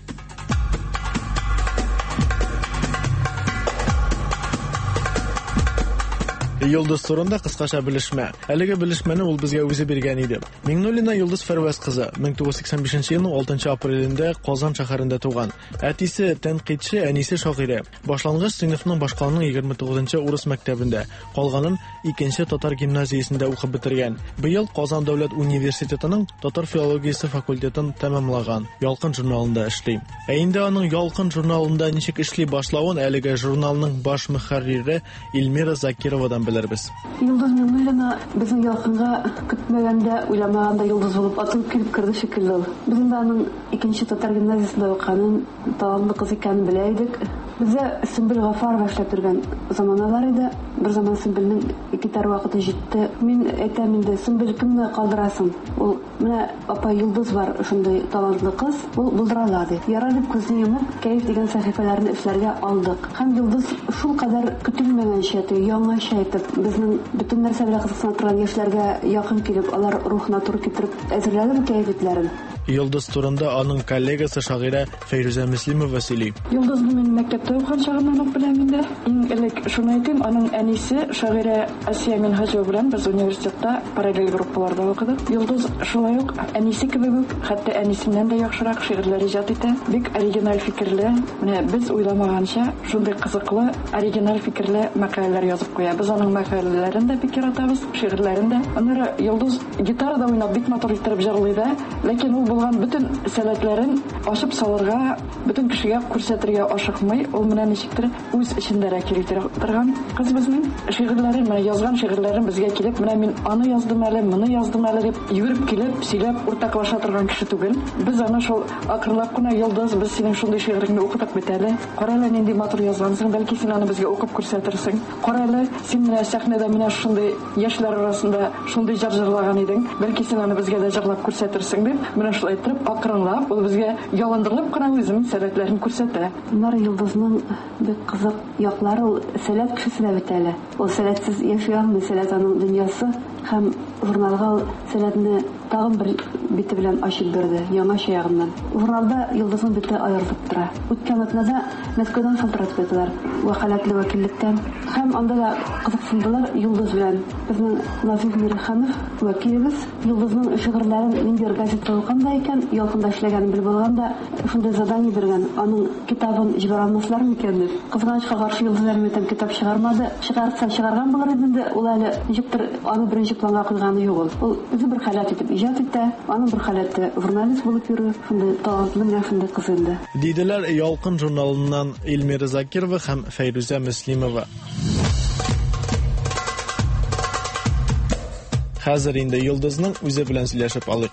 Йолдыз турында кыскача белешмә. Әлеге белешмәне ул безгә үзе биргән иде. Миңнуллина Йолдыз Фәрвәз кызы мең тугыз йөз сиксән бишенче елның алтынчы апрелендә Казан шәһәрендә туган. Әтисе тәнкыйтьче, әнисе шагыйрә. Башлангыч сыйныфның башкалының егерме тугызынчы урыс мәктәбендә, калганын икенче татар гимназиясендә укып бетергән. Быел Казан дәүләт университетының татар филологиясе факультетын тәмамлаган. Ялкын журналында эшли. Ә инде аның Ялкын журналында ничек эшли башлавын әлеге журналның баш мөхәррире Илмира Закировадан белербез. Йолдыз Миңнуллина безнең Ялкынга көтмәгәндә, уйламаганда Йолдыз булып атылып килеп керде шикелле. Безнең дә аның икенче татар гимназиясендә укыганын, талантлы кыз икәнен белә идек. Бездә Сөмбел Гафарова эшләп торган заманалар иде. Бер заман Сөмбелнең икетар вакыты җитте. Мин әйтәм инде, Сөмбел кемне калдырасың? Ул менә апа Йолдыз бар, шундый талантлы кыз, ул булдырала ди. Ярар дип күзне йомып, кәеф дигән сәхифәләрне эшләргә алдык. Һәм Йолдыз шул кадәр көтелмәгәнчә, яңача итеп, безнең бөтен нәрсә белән кызыксына торган яшьләргә якын килеп, алар рухына туры китереп әзерләде кәефетләрен. Йолдыз турында аның коллегасы шагыйрә Фәйрүзә Мөслимова сөйли. Йолдызны мин мәктәптә укыган чагымнан ук беләм инде. Иң элек шуны әйтим, аның әнисе шагыйрә Асия Минһаҗова белән без университетта параллель группаларда укыдык. Йолдыз шулай ук әнисе кебек үк, хәтта әнисеннән дә яхшырак шигырьләр иҗат итә. Бик оригиналь фикерле, менә без уйламаганча шундый кызыклы, оригиналь фикерле мәкаләләр язып куя. Без аның мәкаләләрен дә бик яратабыз, шигырьләрен дә. Аннары Йолдыз гитарада уйнап бик матур итеп җырлый да, ләкин ул булган бөтен сәләтләрен ашып салырга, бөтен кешегә күрсәтергә ашыкмый, ул менә ничектер үз эчендә килтерә торган. Кыз безнең шигырьләрен, менә язган шигырьләрен безгә килеп, менә мин аны яздым әле, моны яздым әле дип йөгереп килеп, сөйләп уртаклаша торган кеше түгел. Без аны шул акрынлап кына Йолдыз, без синең шундый шигыреңне укытып бит әле. Кара әле нинди матур язгансың, бәлки син аны безгә укып күрсәтерсең. Кара әле син менә сәхнәдә менә шундый яшьләр арасында шундый җыр җырлаган идең, бәлки син аны безгә дә җырлап күрсәтерсең дип, менә шулай итеп акрынлап ул безгә ялындырылып кына үзенең сәләтләрен күрсәтә. Нар Йолдызның бик кызык яклары ул сәләт кешесе дә бит әле. Ул сәләтсез яши алмый, сәләт аның дөньясы һәм журналга сәләтне тагын бер бите белән ачып бирде, яңача ягыннан. Журналда Йолдызның бите аерылып тора. Үткән атнада Мәскәүдән шалтыратып вәкаләтле вәкиллектән һәм анда да кызыксындылар Йолдыз белән. Безнең Назиф Мирханов вәкилебез Йолдызның шигырьләрен нинди газетада укыганда икән, Ялкында эшләгәнен белеп алганда, шундый задание биргән, аның китабын җибәрә алмаслар микән дип. Кызганычка каршы Йолдыз әлбәттә китап чыгармады. Чыгарса чыгарган булыр иде, ул әле ничектер аны беренче планга куйганы юк. Ул үзе бер хәләт итеп иҗат итә, аның бер хәләте журналист булып йөрү, шундый талантлы менә шундый кыз инде. Диделәр Ялкын журналыннан Илмира Закирова һәм Фәйрүзә Мөслимова. Хәзер инде Йолдызның үзе белән сөйләшеп алыйк.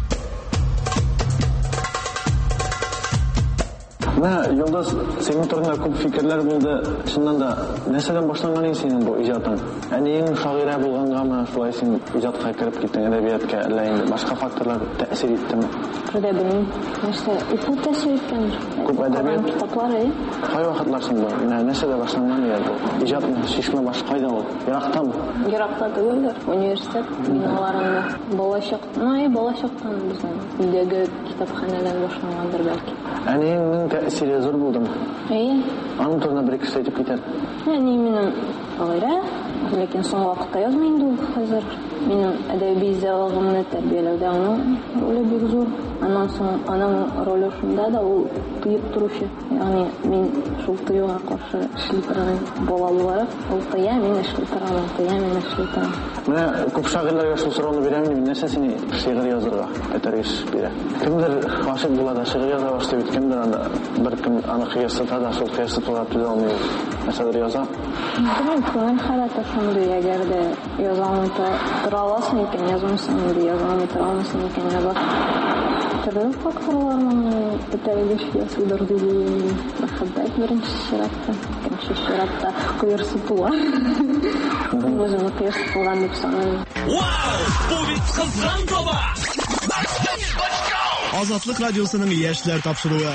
Менә Йолдыз, синең турында күп фикерләр булды. Шуннан да нәрсәдән башланган инде синең бу иҗатың? Әниең шагыйрә булгангамы, шулай син иҗатка кереп киттең, әдәбиятка, әллә инде башка факторлар тәэсир иттеме? Әдәбиятның нәрсә итеп тәэсир иткән? Күп әдәбият китаплары. Кай вакытлар соң бу? Менә нәрсәдә башланган иде бу? Иҗатның шишмә баш кайда ул? Ерактамы? Еракта түгел, университет биналарында. Балачактан, балачактан безнең илдәге китапханәдән башлангандыр бәлки. Әниеңнең тәэсире зур булдымы? Әйе. Аның турында бер-ике сөз әйтеп китәр. Әни минем шагыйрә, Ләкин соң вакытта язмый инде ул хәзер. Минем әдәби зәвыгымны тәрбияләүдә аның роле бик зур. Аннан соң аның роле шунда да ул тыеп торучы. Ягъни мин шул тыюга каршы эшли торган бала буларак, ул тыя, мин эшли торам, тыя, мин эшли торам. Менә күп шагыйрьләргә шул сорауны бирәм мин, нәрсә сине шигырь язырга этәргәч бирә. Кемдер гашык була да шигырь яза башлый бит, кемдер анда бер кем аны кыясата да шул кыясатуга түзә алмый. Нәрсәдер яза. Bilmiyorum, күңел халаты шундый, әгәр дә язамый тора аласың икән, язмыйсың инде, язамый тора алмыйсың икән, яза. Төрле факторларның үтәлгеч ясыйдыр дип уйлыйм. Мәхәббәт беренче чиратта, икенче чиратта кыерсытула. Үземне кыерсытылган дип саныйм. Вау! Бу бит кызган тоба! Азатлык радиосының яшьләр тапшыруы.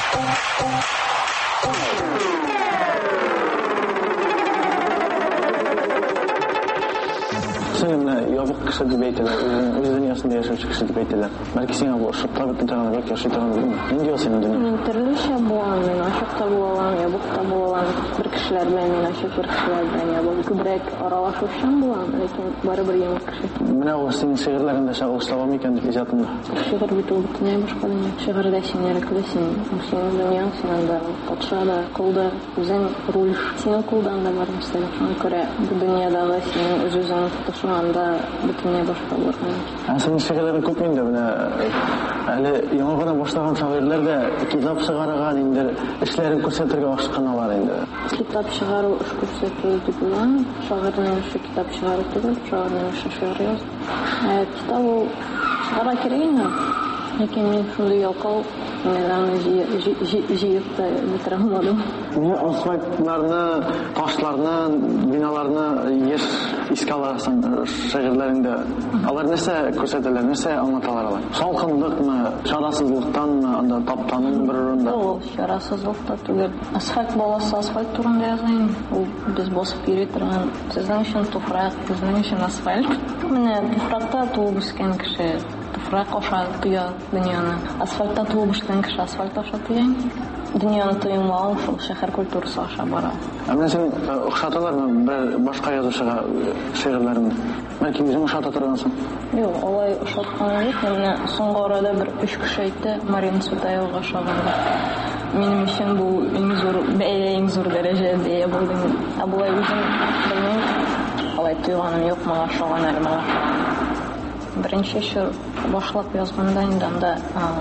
Сенә ябык кеше дип әйтәләр, үз дөньясында яшәүче кеше дип әйтәләр. Бәлки сиңа бу шотлар бөтен тагын бик яши торган булмый. Нинди ул синең дөнья? Мин төрлечә булам, мин ачыкта булам, ябыкта булам. Бер кешеләр белән мин ачык, бер кешеләр белән ябык. Күбрәк аралашучан булам, ләкин барыбер ябык кеше. Менә ул синең шигырьләрендә чагылышлабам икән дип иҗатында. Шигырь бит ул бөтенләй башка дөнья. Шигырьдә син яраклы, син синең дөньяң, син анда патша да, кул да, үзең руль. Синең кулдан да бар нәрсә. Шуңа күрә бу дөньядагы синең үз-үзең тотышуында бөтенләй башка булыр. Синең шигырьләрең күп инде менә әле яңа гына башлаган шагыйрьләр дә китап чыгарган инде, эшләрен күрсәтергә ашканалар инде. Китап чыгару эш күрсәтү дип уйлыйм. Шагыйрьнең эше китап чыгару түгел, шагыйрьнең эше шигырь язу. Ә китап ул чыгара кирәк инде. Ләкин мин шундый ялкау, мен аны җыеп та бетерә алмадым. Менә асфальтларны, ташларны, биналарны еш искә аласың шигырьләрендә. Алар нәрсә күрсәтәләр, нәрсә аңлаталар алар? Салкынлыкмы, чарасызлыктанмы, анда таптаның бер урында? Ул чарасызлыкта түгел. Асфальт баласы асфальт турында язган. Ул без басып йөри торган, сезнең өчен туфрак, безнең өчен асфальт. Менә туфракта туып үскән кеше туфрак аша туя дөньяны. Асфальтта туып үскән кеше асфальт аша туя. Дөньяны тоемлау шул шәһәр культурасы аша бара. Ә син охшаталармы бер башка язучыга шигырьләрен? Бәлки үзең охшата торгансың? Юк, алай охшаткан юк. Менә соңгы арада бер өч кеше әйтте, Марина Сутаева шагында. Минем өчен бу иң зур, бәйле иң зур дәрәҗәдә булды. Ә булай үзем белмим, алай туйганым юк, мага шаган әле мага. Беренче чор башлап язганда инде анда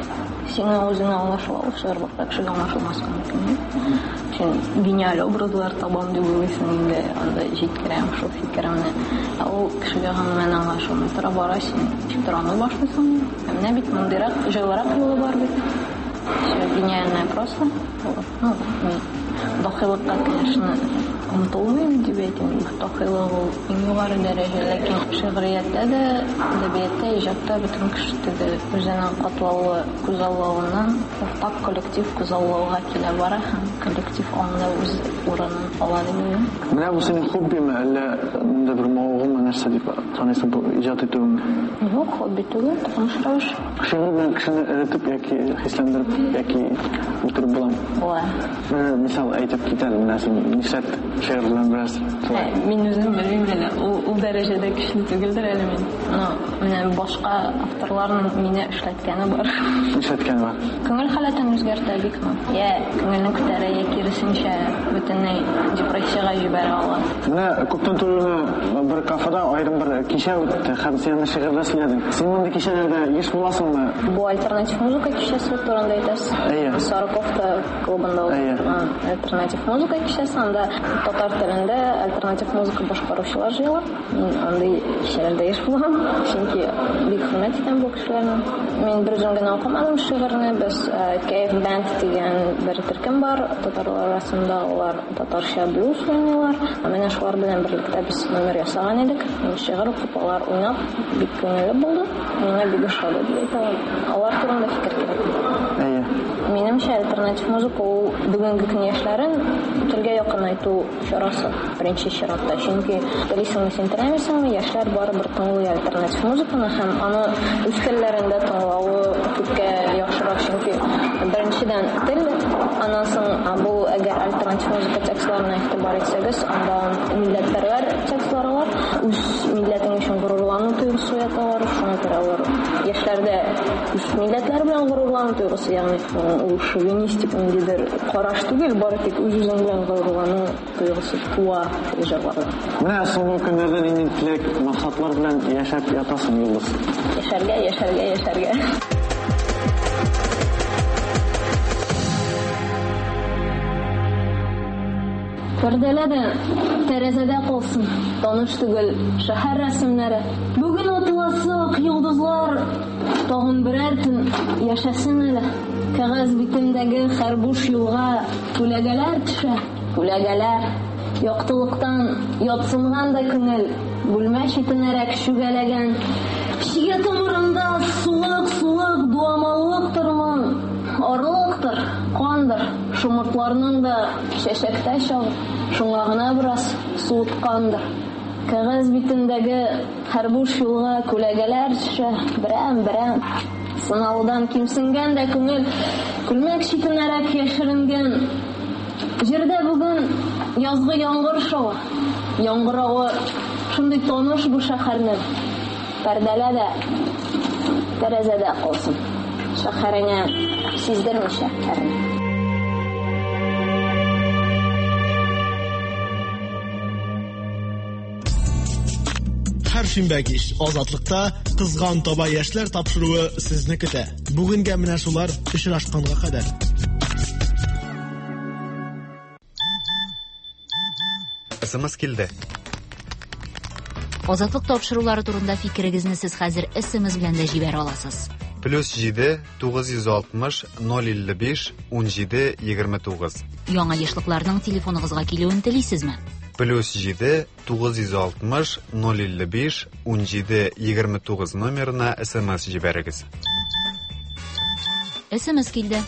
сиңа үзеңә аңлашыла шигырь башка кешегә аңлашылмаска мөмкин. Син гениаль образлар табам дип уйлыйсың инде, анда җиткерәм шул фикеремне. Ә ул кешегә гомумән аңлашылмый тора бара, син читраны башлыйсың. Менә бит мондыйрак җайлырак юлы бар бит. Гениальная просто. Ну, дохилыкка, конечно, омтылмыйм дип әйтәм. Дохилык ул иң югары дәрәҗә, ләкин шигъриятта да, әдәбиятта, иҗатта бөтен кеше түгел. Үзенең катлаулы күзаллавыннан уртак коллектив күзаллауга килә бара һәм коллектив анда үз урынын ала дип уйлыйм. Менә бу синең хоббимы, әллә инде бер мавыгымы нәрсә дип саныйсың бу иҗат итүең? Юк, хобби түгел, тормыш рәвеш. Шигырь белән кешене эретеп яки хисләндереп яки үтереп буламы? Була. Бер мисал әйтеп китәл, менә син нишләп шигырь белән бераз? Мин үзем белмим әле, ул дәрәҗәдә көчле түгелдер әле мин. Ну, менә башка авторларның мине эшләткәне бар. Эшләткәне бар. Күңел халатын үзгәртә бик мөһим. Я күңелне күтәрә, я киресенчә бөтенләй депрессиягә җибәрә ала. Менә күптән түгел бер кафеда аерым бер кичә үтте, һәм син шигырьләр сөйләдең. Син мондый кичәләрдә еш буласыңмы? Бу альтернатив музыка кичәсе турында әйтәсез. Әйе. Сарковта клубында узган альтернатив музыка кичәсе, анда татар телендә альтернатив музыка башкаручылар җыела. Мин андый кичәләрдә еш булам, чөнки бик хөрмәт итәм бу кешеләрне. Мин бер үзем генә укымадым шигырьне, без Кайф бенд дигән бер төркем бар, татарлар арасында алар татарча блюз уйныйлар. Менә шулар белән берлектә без номер ясаган идек. Шигырь укып алар уйнап бик күңелле булды. Миңа бик ошады дип әйтәләр. Алар турында фикер кирәк. Әйе. Минемчә альтернатив музыка ул бүгенге көн яшьләрен телгә якынайту чарасы. Беренче чиратта, чөнки телисеңне син теләмисеңме, яшьләр барыбер тыңлый альтернатив музыканы һәм аны үз телләрендә тыңлавы күпкә яхшырак, чөнки беренчедән тел, аннан соң бу әгәр альтернатив музыка текстларына игътибар итсәгез, анда милләттәр текстлары Милләтләр белән горурлану туйгысы, ягъни ул шовинистик ниндидер караш түгел, бары тик үз-үзең белән горурлану туйгысы туа иҗатларда. Менә соңгы көннәрдә нинди теләк, максатлар белән яшәп ятасың, Йолдыз? Яшәргә, яшәргә, яшәргә. Пәрдәләдә, тәрәзәдә калсын, таныш түгел шәһәр рәсемнәре. Бүген атласык йолдызлар, тагын берәр төн яшәсен әле. Кәгазь битендәге һәр буш юлга күләгәләр төшә, күләгәләр. Яктылыктан ятсынган да күңел, бүлмә читенәрәк шүгәләгән. Шигә тамырында сулык-сулык дуамаллыктырмын. Орлыктыр, кандыр, шомыртларның да чәчәктә чагы, шуңа гына бераз суыткандыр. Кәгазь битендәге һәр буш юлга күләгәләр төшә, берәм-берәм. Сынаудан кимсенгән дә күңел, күлмәк читенәрәк яшеренгән. Җирдә бүген язгы яңгыр шавы, яңгыравы шундый таныш бу шәһәрнең. Пәрдәләдә, тәрәзәдә калсын. Шәһәреңә сиздермичә кәрен. Һәр шимбә кич Азатлыкта кызган таба яшьләр тапшыруы сезне көтә. Бүгенгә менә шулар очрашканга кадәр. Эсэмэс килде. Азатлык тапшырулары турында фикерегезне сез хәзер эсэмэс белән дә җибәрә аласыз. Плюс җиде тугыз йөз алтмыш ноль илле биш унҗиде егерме тугыз. Яңа яшьлекләрнең телефоныгызга килүен телисезме? Плюс җиде тугыз йөз алтмыш ноль илле биш унҗиде егерме тугыз номерына эсэмэс җибәрегез. эсэмэс килде.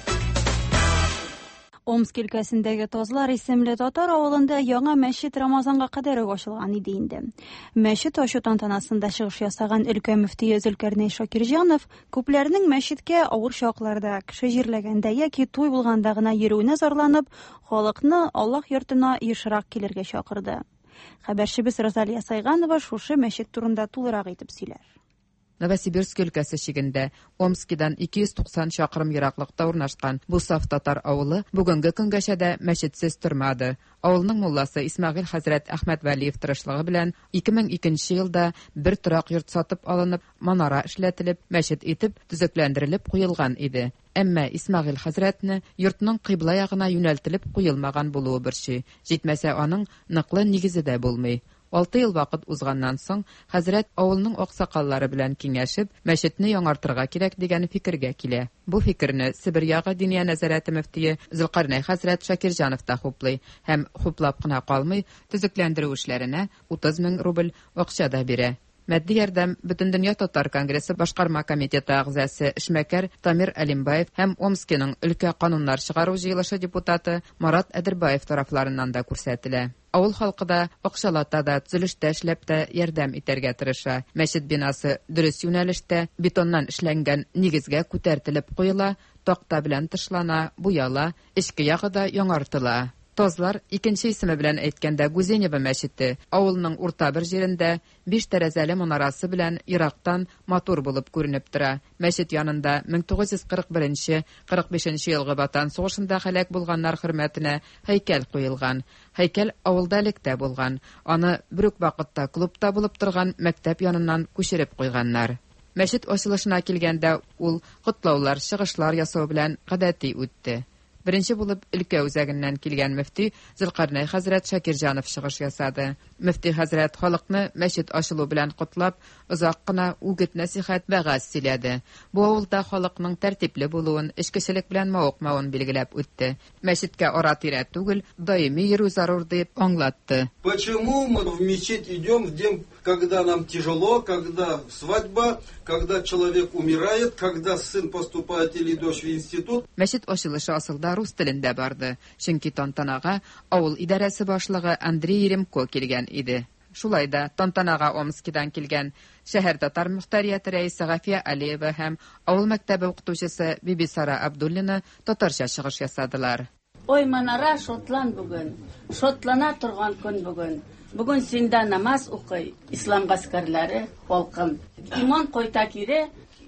Омск өлкәсендәге Тазлар исемле татар авылында яңа мәчет Рамазанга кадәр ачылган иде инде. Мәчет ачу тантанасында чыгыш ясаган өлкә мөфтие Зөлкарнәй Шакирҗанов күпләрнең мәчеткә авыр чакларда, кеше җирләгәндә яки туй булганда гына йөрүенә зарланып, халыкны Аллаһ йортына ешрак килергә чакырды. Хәбәрчебез Розалия Сайганова шушы мәчет турында тулырак итеп сөйләр. Новосибирск өлкәсе чигендә Омскидан ике йөз туксан чакрым ераклыкта урнашкан бу саф татар авылы бүгенге көнгәчә дә мәчетсез тормады. Авылның мулласы Исмәгыйль хәзрәт Әхмәт Вәлиев тырышлыгы белән ике мең икенче елда бер торак йорт сатып алынып, манара эшләтелеп, мәчет итеп төзекләндерелеп куелган иде. Әмма Исмәгыйль хәзрәтне йортның кыйбла ягына юнәлтелеп куелмаган булуы берче, җитмәсә аның ныклы нигезе дә булмый. Алты ел вакыт узганнан соң хәзрәт авылның аксакаллары белән киңәшеп, мәчетне яңартырга кирәк дигән фикергә килә. Бу фикерне Себер ягы диния нәзарәте мөфтие Зөлкарнәй хәзрәт Шакирҗанов та хуплый һәм хуплап кына калмый, төзекләндерү эшләренә утыз мең рубль акча да бирә. Матди ярдәм Бөтендөнья татар конгрессы башкарма комитеты әгъзасы эшмәкәр Тамир Алимбаев һәм Омскиның өлкә кануннар чыгару җыелышы депутаты Марат Әдербаев тарафларыннан да күрсәтелә. Авыл халкы да акчалата да, төзелештә эшләп тә ярдәм итәргә тырыша. Мәчет бинасы дөрес юнәлештә бетоннан эшләнгән нигезгә күтәртелеп куела, такта белән тышлана, буяла, эчке ягы да яңартыла. Тазлар икенче исеме белән әйткәндә Гузенева мәчете авылның урта бер җирендә биш тәрәзәле манарасы белән ерактан матур булып күренеп тора. Мәчет янында мең тугыз йөз кырык беренче - кырык бишенче елгы Ватан сугышында һәлак булганнар хөрмәтенә һәйкәл куелган. Һәйкәл авылда электә булган. Аны бер үк вакытта клубта булып торган мәктәп яныннан күчереп куйганнар. Мәчет ачылышына килгәндә ул котлаулар, чыгышлар ясау белән гадәти үтте. Беренче булып өлкә үзәгеннән килгән мөфти Зөлкарнәй хәзрәт Шакирҗанов чыгыш ясады. Мөфти хәзрәт халыкны мәчет ачылу белән котлап, озак кына үгет-нәсихәт вәгазь сөйләде. Бу авылда халыкның тәртипле булуын, эшкечелек белән мавыкмавын билгеләп үтте. Мәчеткә ара-тирә түгел, даими йөрү зарур дип аңлатты. Почему мы в мечеть идем в день, когда нам тяжело, когда свадьба, когда человек умирает, когда сын поступает или дочь в институт? Мәчет ачылышы асылда рус телендә барды. Чөнки тантанага авыл идарәсе башлыгы Андрей Еремко килгән иде. Шулай да тантанага Омскидан килгән шәһәр татар мөхтәрияте рәисе Гафия Алиева һәм авыл мәктәбе укытучысы Бибисара Абдуллина татарча чыгыш ясадылар. Ой, манара шотлан бүген. Шотлана торган көн бүген. Бүген синдә намаз укый ислам гаскәрләре, халкым. Иман кайта кире,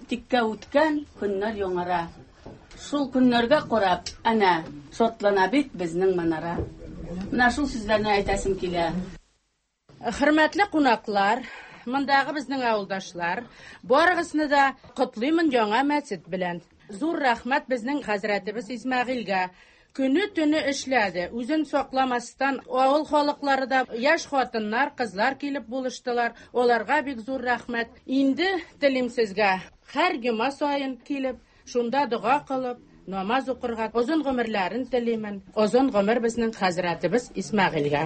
тиккә үткән көннәр яңара. Шул көннәргә карап, әнә шатлана бит безнең манара. Менә шул сүзләрне әйтәсем килә. Хөрмәтле кунаклар, мондагы безнең авылдашлар, барыгызны да котлыймын яңа мәчет белән. Зур рәхмәт безнең хәзрәтебез Исмәгыйльгә. Көне-төне эшләде. Үзен сакламастан авыл халыклары да яшь хатыннар, кызлар килеп булыштылар. Оларга бик зур рәхмәт. Инде телим сезгә. Һәр юма саен килеп, шунда дуга кылып, намаз укырга озын гомерләрен телимен. Озын гомер безнең хәзрәтебез Исмәгыйльгә.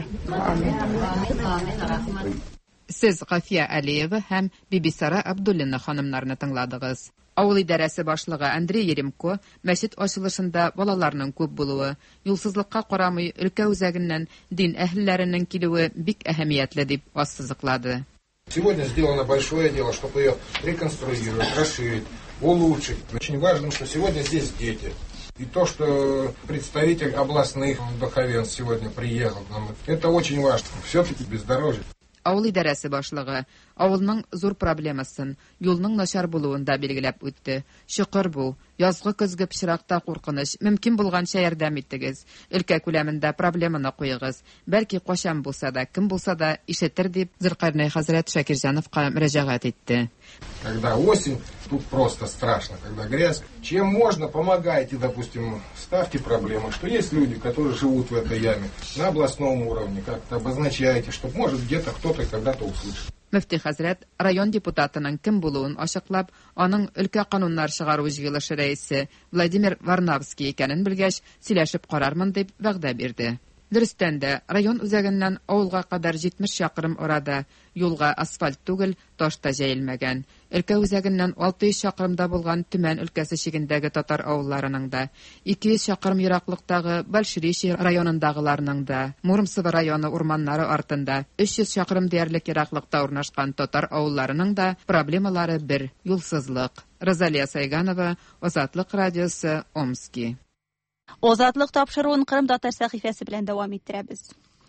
Сез Гафия Алиева һәм Бибисара Абдуллина ханымнарны тыңладыгыз. Авыл идарәсе башлыгы Андрей Еремко мәчет ачылышында балаларның күп булуы, юлсызлыкка карамый өлкә үзәгеннән дин әһелләренең килүе бик әһәмиятле дип ассызыклады. Сегодня сделано большое дело, чтобы ее реконструировать, расширить, улучшить. Очень важно, что сегодня здесь дети. И то, что представитель областных духовенств сегодня приехал к нам, это очень важно. Все-таки бездорожье. Авыл идарәсе башлыгы авылның зур проблемасын, юлның начар булуында билгеләп үтте. Шөкер бу, язгы көзге пычракта куркыныч, мөмкин булганча ярдәм итегез. Өлкә күләмендә проблеманы куегыз. Бәлки качан булса да, кем булса да ишетер дип Зөлкарнәй хәзрәт Шакирҗановка мөрәҗәгать итте. Когда осень, тут просто страшно, когда грязь. Чем можно, помогайте, допустим, ставьте проблемы, что есть люди, которые живут в этой яме на областном уровне, как-то обозначайте, чтобы, может, где-то кто-то когда-то услышит. Мөфти хәзрәт район депутатының кем булуын ачыклап, аның өлкә кануннар чыгару җыелышы рәисе Владимир Варнавский икәнен белгәч, сөйләшеп карармын дип вәгъдә бирде. Дөрестән дә район үзәгеннән авылга кадәр җитмеш чакрым арада юлга асфальт түгел, таш та җәелмәгән. Өлкә үзәгеннән алты йөз чакрымда булган Төмән өлкәсе чигендәге татар авылларының да, ике йөз чакрым ераклыктагы Большеречье районындагыларның да, Муромцево районы урманнары артында өч йөз чакрым диярлек ераклыкта урнашкан татар авылларының да проблемалары бер: юлсызлык. Розалия Сайганова, Азатлык радиосы, Омский. Азатлык тапшыруын Кырым татар сәхифәсе белән дәвам иттерәбез.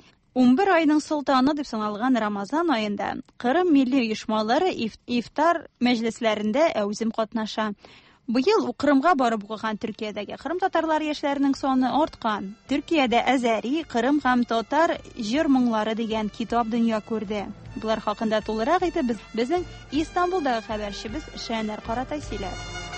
ун бер айның султаны дип саналган Рамазан аенда Кырым милли оешмалары ифтар мәҗлесләрендә әүзем катнаша. Быел Кырымга барып укыган Төркиядәге Кырым татарлары яшьләренең саны арткан. Төркиядә Әзәри, Кырым һәм татар җыр моңлары дигән китап дөнья күрде. Булар хакында тулырак итеп безнең Истанбулдагы хәбәрчебез Шәнәр Каратай сөйләр.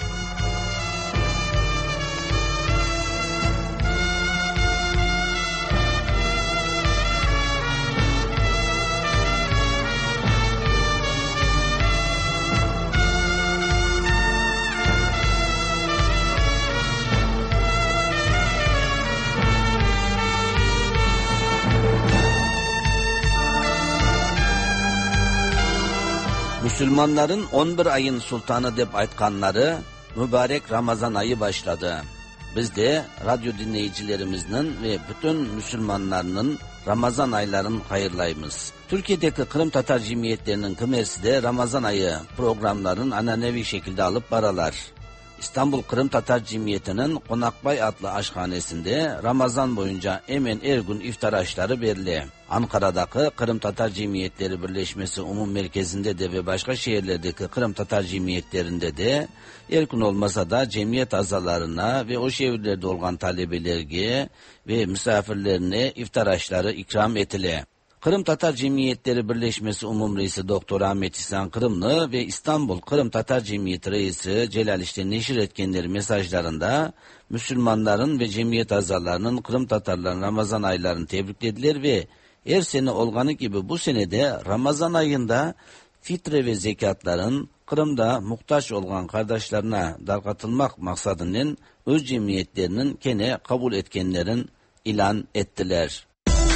Müslümanların on bir ayın sultanı dep aytkanları mübarek Ramazan ayı başladı. Biz de radyo dinleyicilerimizin ve bütün Müslümanlarının Ramazan aylarını hayırlayımız. Türkiye'deki Kırım Tatar cemiyetlerinin kımersi de Ramazan ayı programların ananevi şekilde alıp baralar. İstanbul Kırım Tatar Cemiyeti'nin Konakbay adlı aşhanesinde Ramazan boyunca hemen her gün iftar aşları belli. Ankara'daki Kırım Tatar Cemiyetleri Birleşmesi Umum Merkezi'nde de ve başka şehirlerdeki Kırım Tatar Cemiyetlerinde de her gün olmasa da cemiyet azalarına ve o şehirlerde olan talebelerge ve misafirlerine iftar aşları ikram etile. Kırım Tatar Cemiyetleri Birleşmesi Umum Reisi Doktor Ahmet İhsan Kırımlı ve İstanbul Kırım Tatar Cemiyeti Reisi Celal İşte neşir etkenleri mesajlarında Müslümanların ve cemiyet azalarının Kırım Tatarların Ramazan aylarını tebriklediler ve her sene olganı gibi bu senede Ramazan ayında fitre ve zekatların Kırım'da muhtaç olan kardeşlerine dağıtılmak maksadının öz cemiyetlerinin kene kabul etkenlerin ilan ettiler.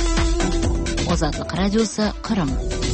Azatlık Radyosu Kırım.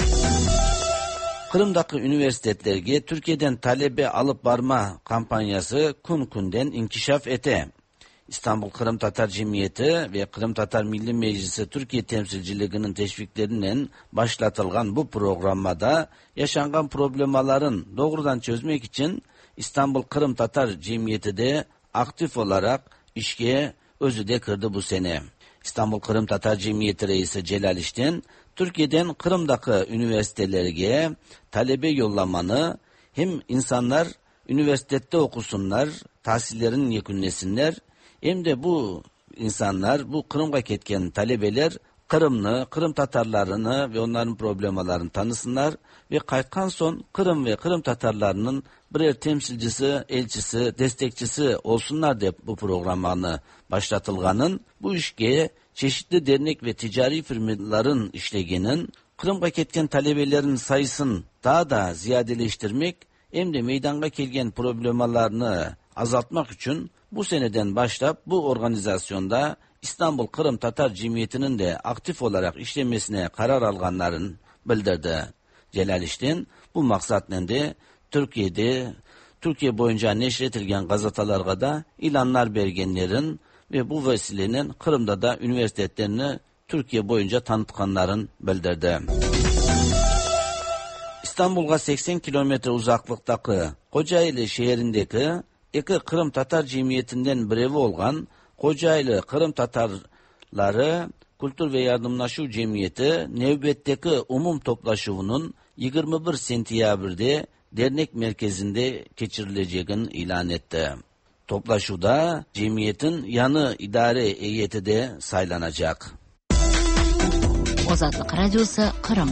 Kırım'daki üniversitelerge Türkiye'den talebe alıp barma kampanyası kun kunden inkişaf ete. İstanbul Kırım Tatar Cemiyeti ve Kırım Tatar Milli Meclisi Türkiye temsilciliğinin teşviklerinden başlatılgan bu programmada yaşanan problemaların doğrudan çözmek için İstanbul Kırım Tatar Cemiyeti de aktif olarak işe özü de kırdı bu sene. İstanbul Kırım Tatar Cemiyeti Reisi Celal İşten, Türkiye'den Kırım'daki üniversitelerge talebe yollamanı hem insanlar üniversitede okusunlar, tahsillerini yekunlesinler. Hem de bu insanlar, bu Kırım'a ketken talebeler Kırım'ını, Kırım Tatarlarını ve onların problemalarını tanısınlar ve kaykan son Kırım ve Kırım Tatarlarının birer temsilcisi, elçisi, destekçisi olsunlar diye bu programını başlatılganın, bu işe çeşitli dernek ve ticari firmaların işlegenin, Kırım'a ketken talebelerin sayısını daha da ziyadeleştirmek hem de meydana kelgen problemalarını azaltmak için bu seneden başlap bu organizasyonda İstanbul Kırım Tatar Cemiyeti'nin de aktif olarak işlemesine karar alganların bildirdi. Celal İşten bu maksatla de Türkiye'de, Türkiye boyunca neşretilgen gazetalarga da ilanlar bergenlerin ve bu vesilenin Kırım'da da üniversitelerini Türkiye boyunca tanıtkanların bildirdi. İstanbul'a seksen kilometre uzaklıktaki Kocaeli şehrindeki iki Kırım Tatar Cemiyeti'nden birevi olan Kocaeli Kırım Tatarları Kültür ve Yardımlaşu Cemiyeti növbetteki umum toplaşıvının yirmi bir sentyabr'de dernek merkezinde geçirileceğini ilan etti. Toplaşuda cemiyetin yanı idare heyeti de saylanacak. Ozatlık Radyosu Kırım.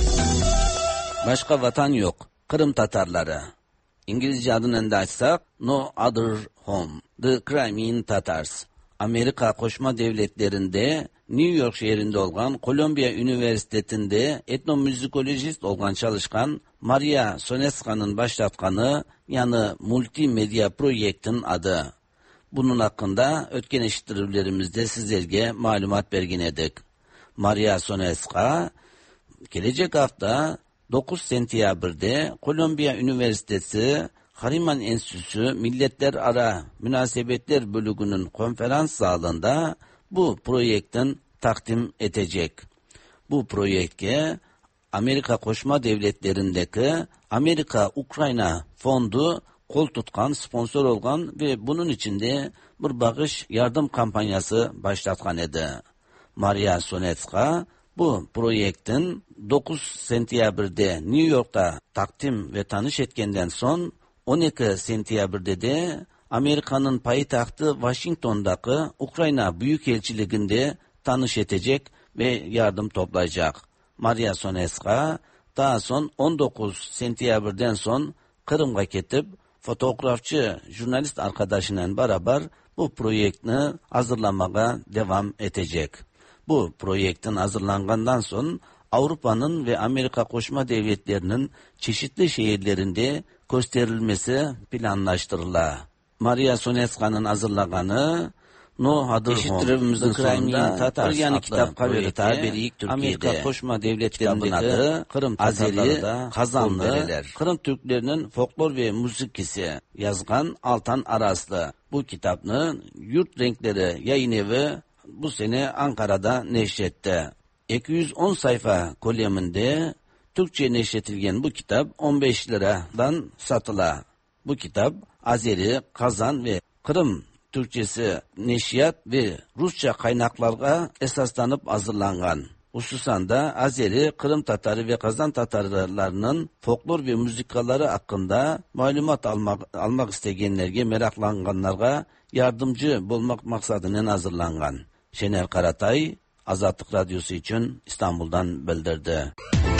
Başka vatan yok. Kırım Tatarları. İngilizce adını da açsak, No Other Home. The Crimean Tatars. Amerika Koşma Devletleri'nde New York şehrinde olan Kolombiya Üniversitesi'nde etnomüzikolojist olan çalışkan Maria Soneska'nın başlatkanı yani multimedya projektin adı. Bunun hakkında ötken eşittirivlerimizde sizlerge malumat bergin edik. Maria Soneska gelecek hafta dokuz sentyabr'de Kolombiya Üniversitesi Hariman Enstitüsü Milletler Ara Münasebetler Bölüğü'nün konferans salonunda bu projektin takdim edecek. Bu projekte Amerika Koşma Devletleri'ndeki Amerika-Ukrayna Fondu kol tutkan, sponsor olgan ve bunun içinde bir bağış yardım kampanyası başlatkan edi. Maria Sonetska bu projektin dokuz sentyabr'de New York'ta takdim ve tanış etkenden son on iki sentyabr'de de Amerika'nın payitahtı Washington'daki Ukrayna Büyükelçiliğinde tanış edecek ve yardım toplayacak. Maria Soneska daha son on dokuz sentyabr'den son Kırım'a ketip fotoğrafçı, jurnalist arkadaşıyla beraber bu projektini hazırlamaya devam edecek. Bu projektin hazırlangandan sonra Avrupa'nın ve Amerika Koşma Devletleri'nin çeşitli şehirlerinde gösterilmesi planlaştırıla. Maria Soneska'nın hazırlaganı No Other Home, The Crimean Tatars adlı kitap projekti Amerika Koşma Devletleri'nin adı Kırım Tatarları, Kazanlı, Kırım Türklerinin folklor ve müzikisi yazgan Altan Araslı. Bu kitabını Yurt Renkleri Yayın Evi bu sene Ankara'da neşretti. iki yüz on sayfa kolyeminde Türkçe neşretilgen bu kitap on beş liradan satıla. Bu kitap Azeri, Kazan ve Kırım Türkçesi neşriyat ve Rusça kaynaklarga esaslanıp hazırlangan. Hususan da Azeri, Kırım Tatarı ve Kazan Tatarlarının folklor ve müzikaları hakkında malumat almak, almak isteyenlerge, meraklanganlarga yardımcı bulmak maksadının hazırlangan. Şener Karatay, Azatlık Radyosu için İstanbul'dan bildirdi.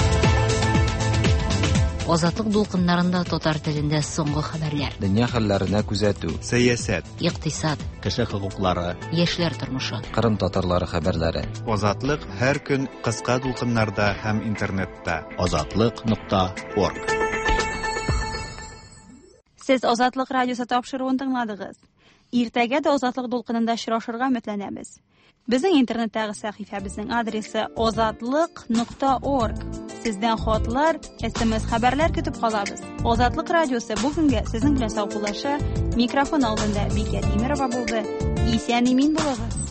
Ozatlık dolkınlarında Tatar tilinde soңгы haberler. Dünya hallarına күзәтү, Siyasət, iqtisad, kişi hukukları, яшьләр тормышы. Kırım Tatarları haberleri. Ozatlık her gün kıska dolkınlarda hem internette. ozatlık nokta org. Siz Ozatlık Radyosu tapşırığını dinladınız. Ertəgə də Ozatlık dolqınında şiraşırğa ümitlənəmiz. Bizim internetdəki səhifəmizin adresi ozatlık nokta org. Sizdən xotlar, S M S xəbərlər kütüb qalabız. Ozatlık Radyosu bugünkü sizin bilan sağollaşa mikrofon aldığında Bikət Emirova buldu. İsyan emin bulağız.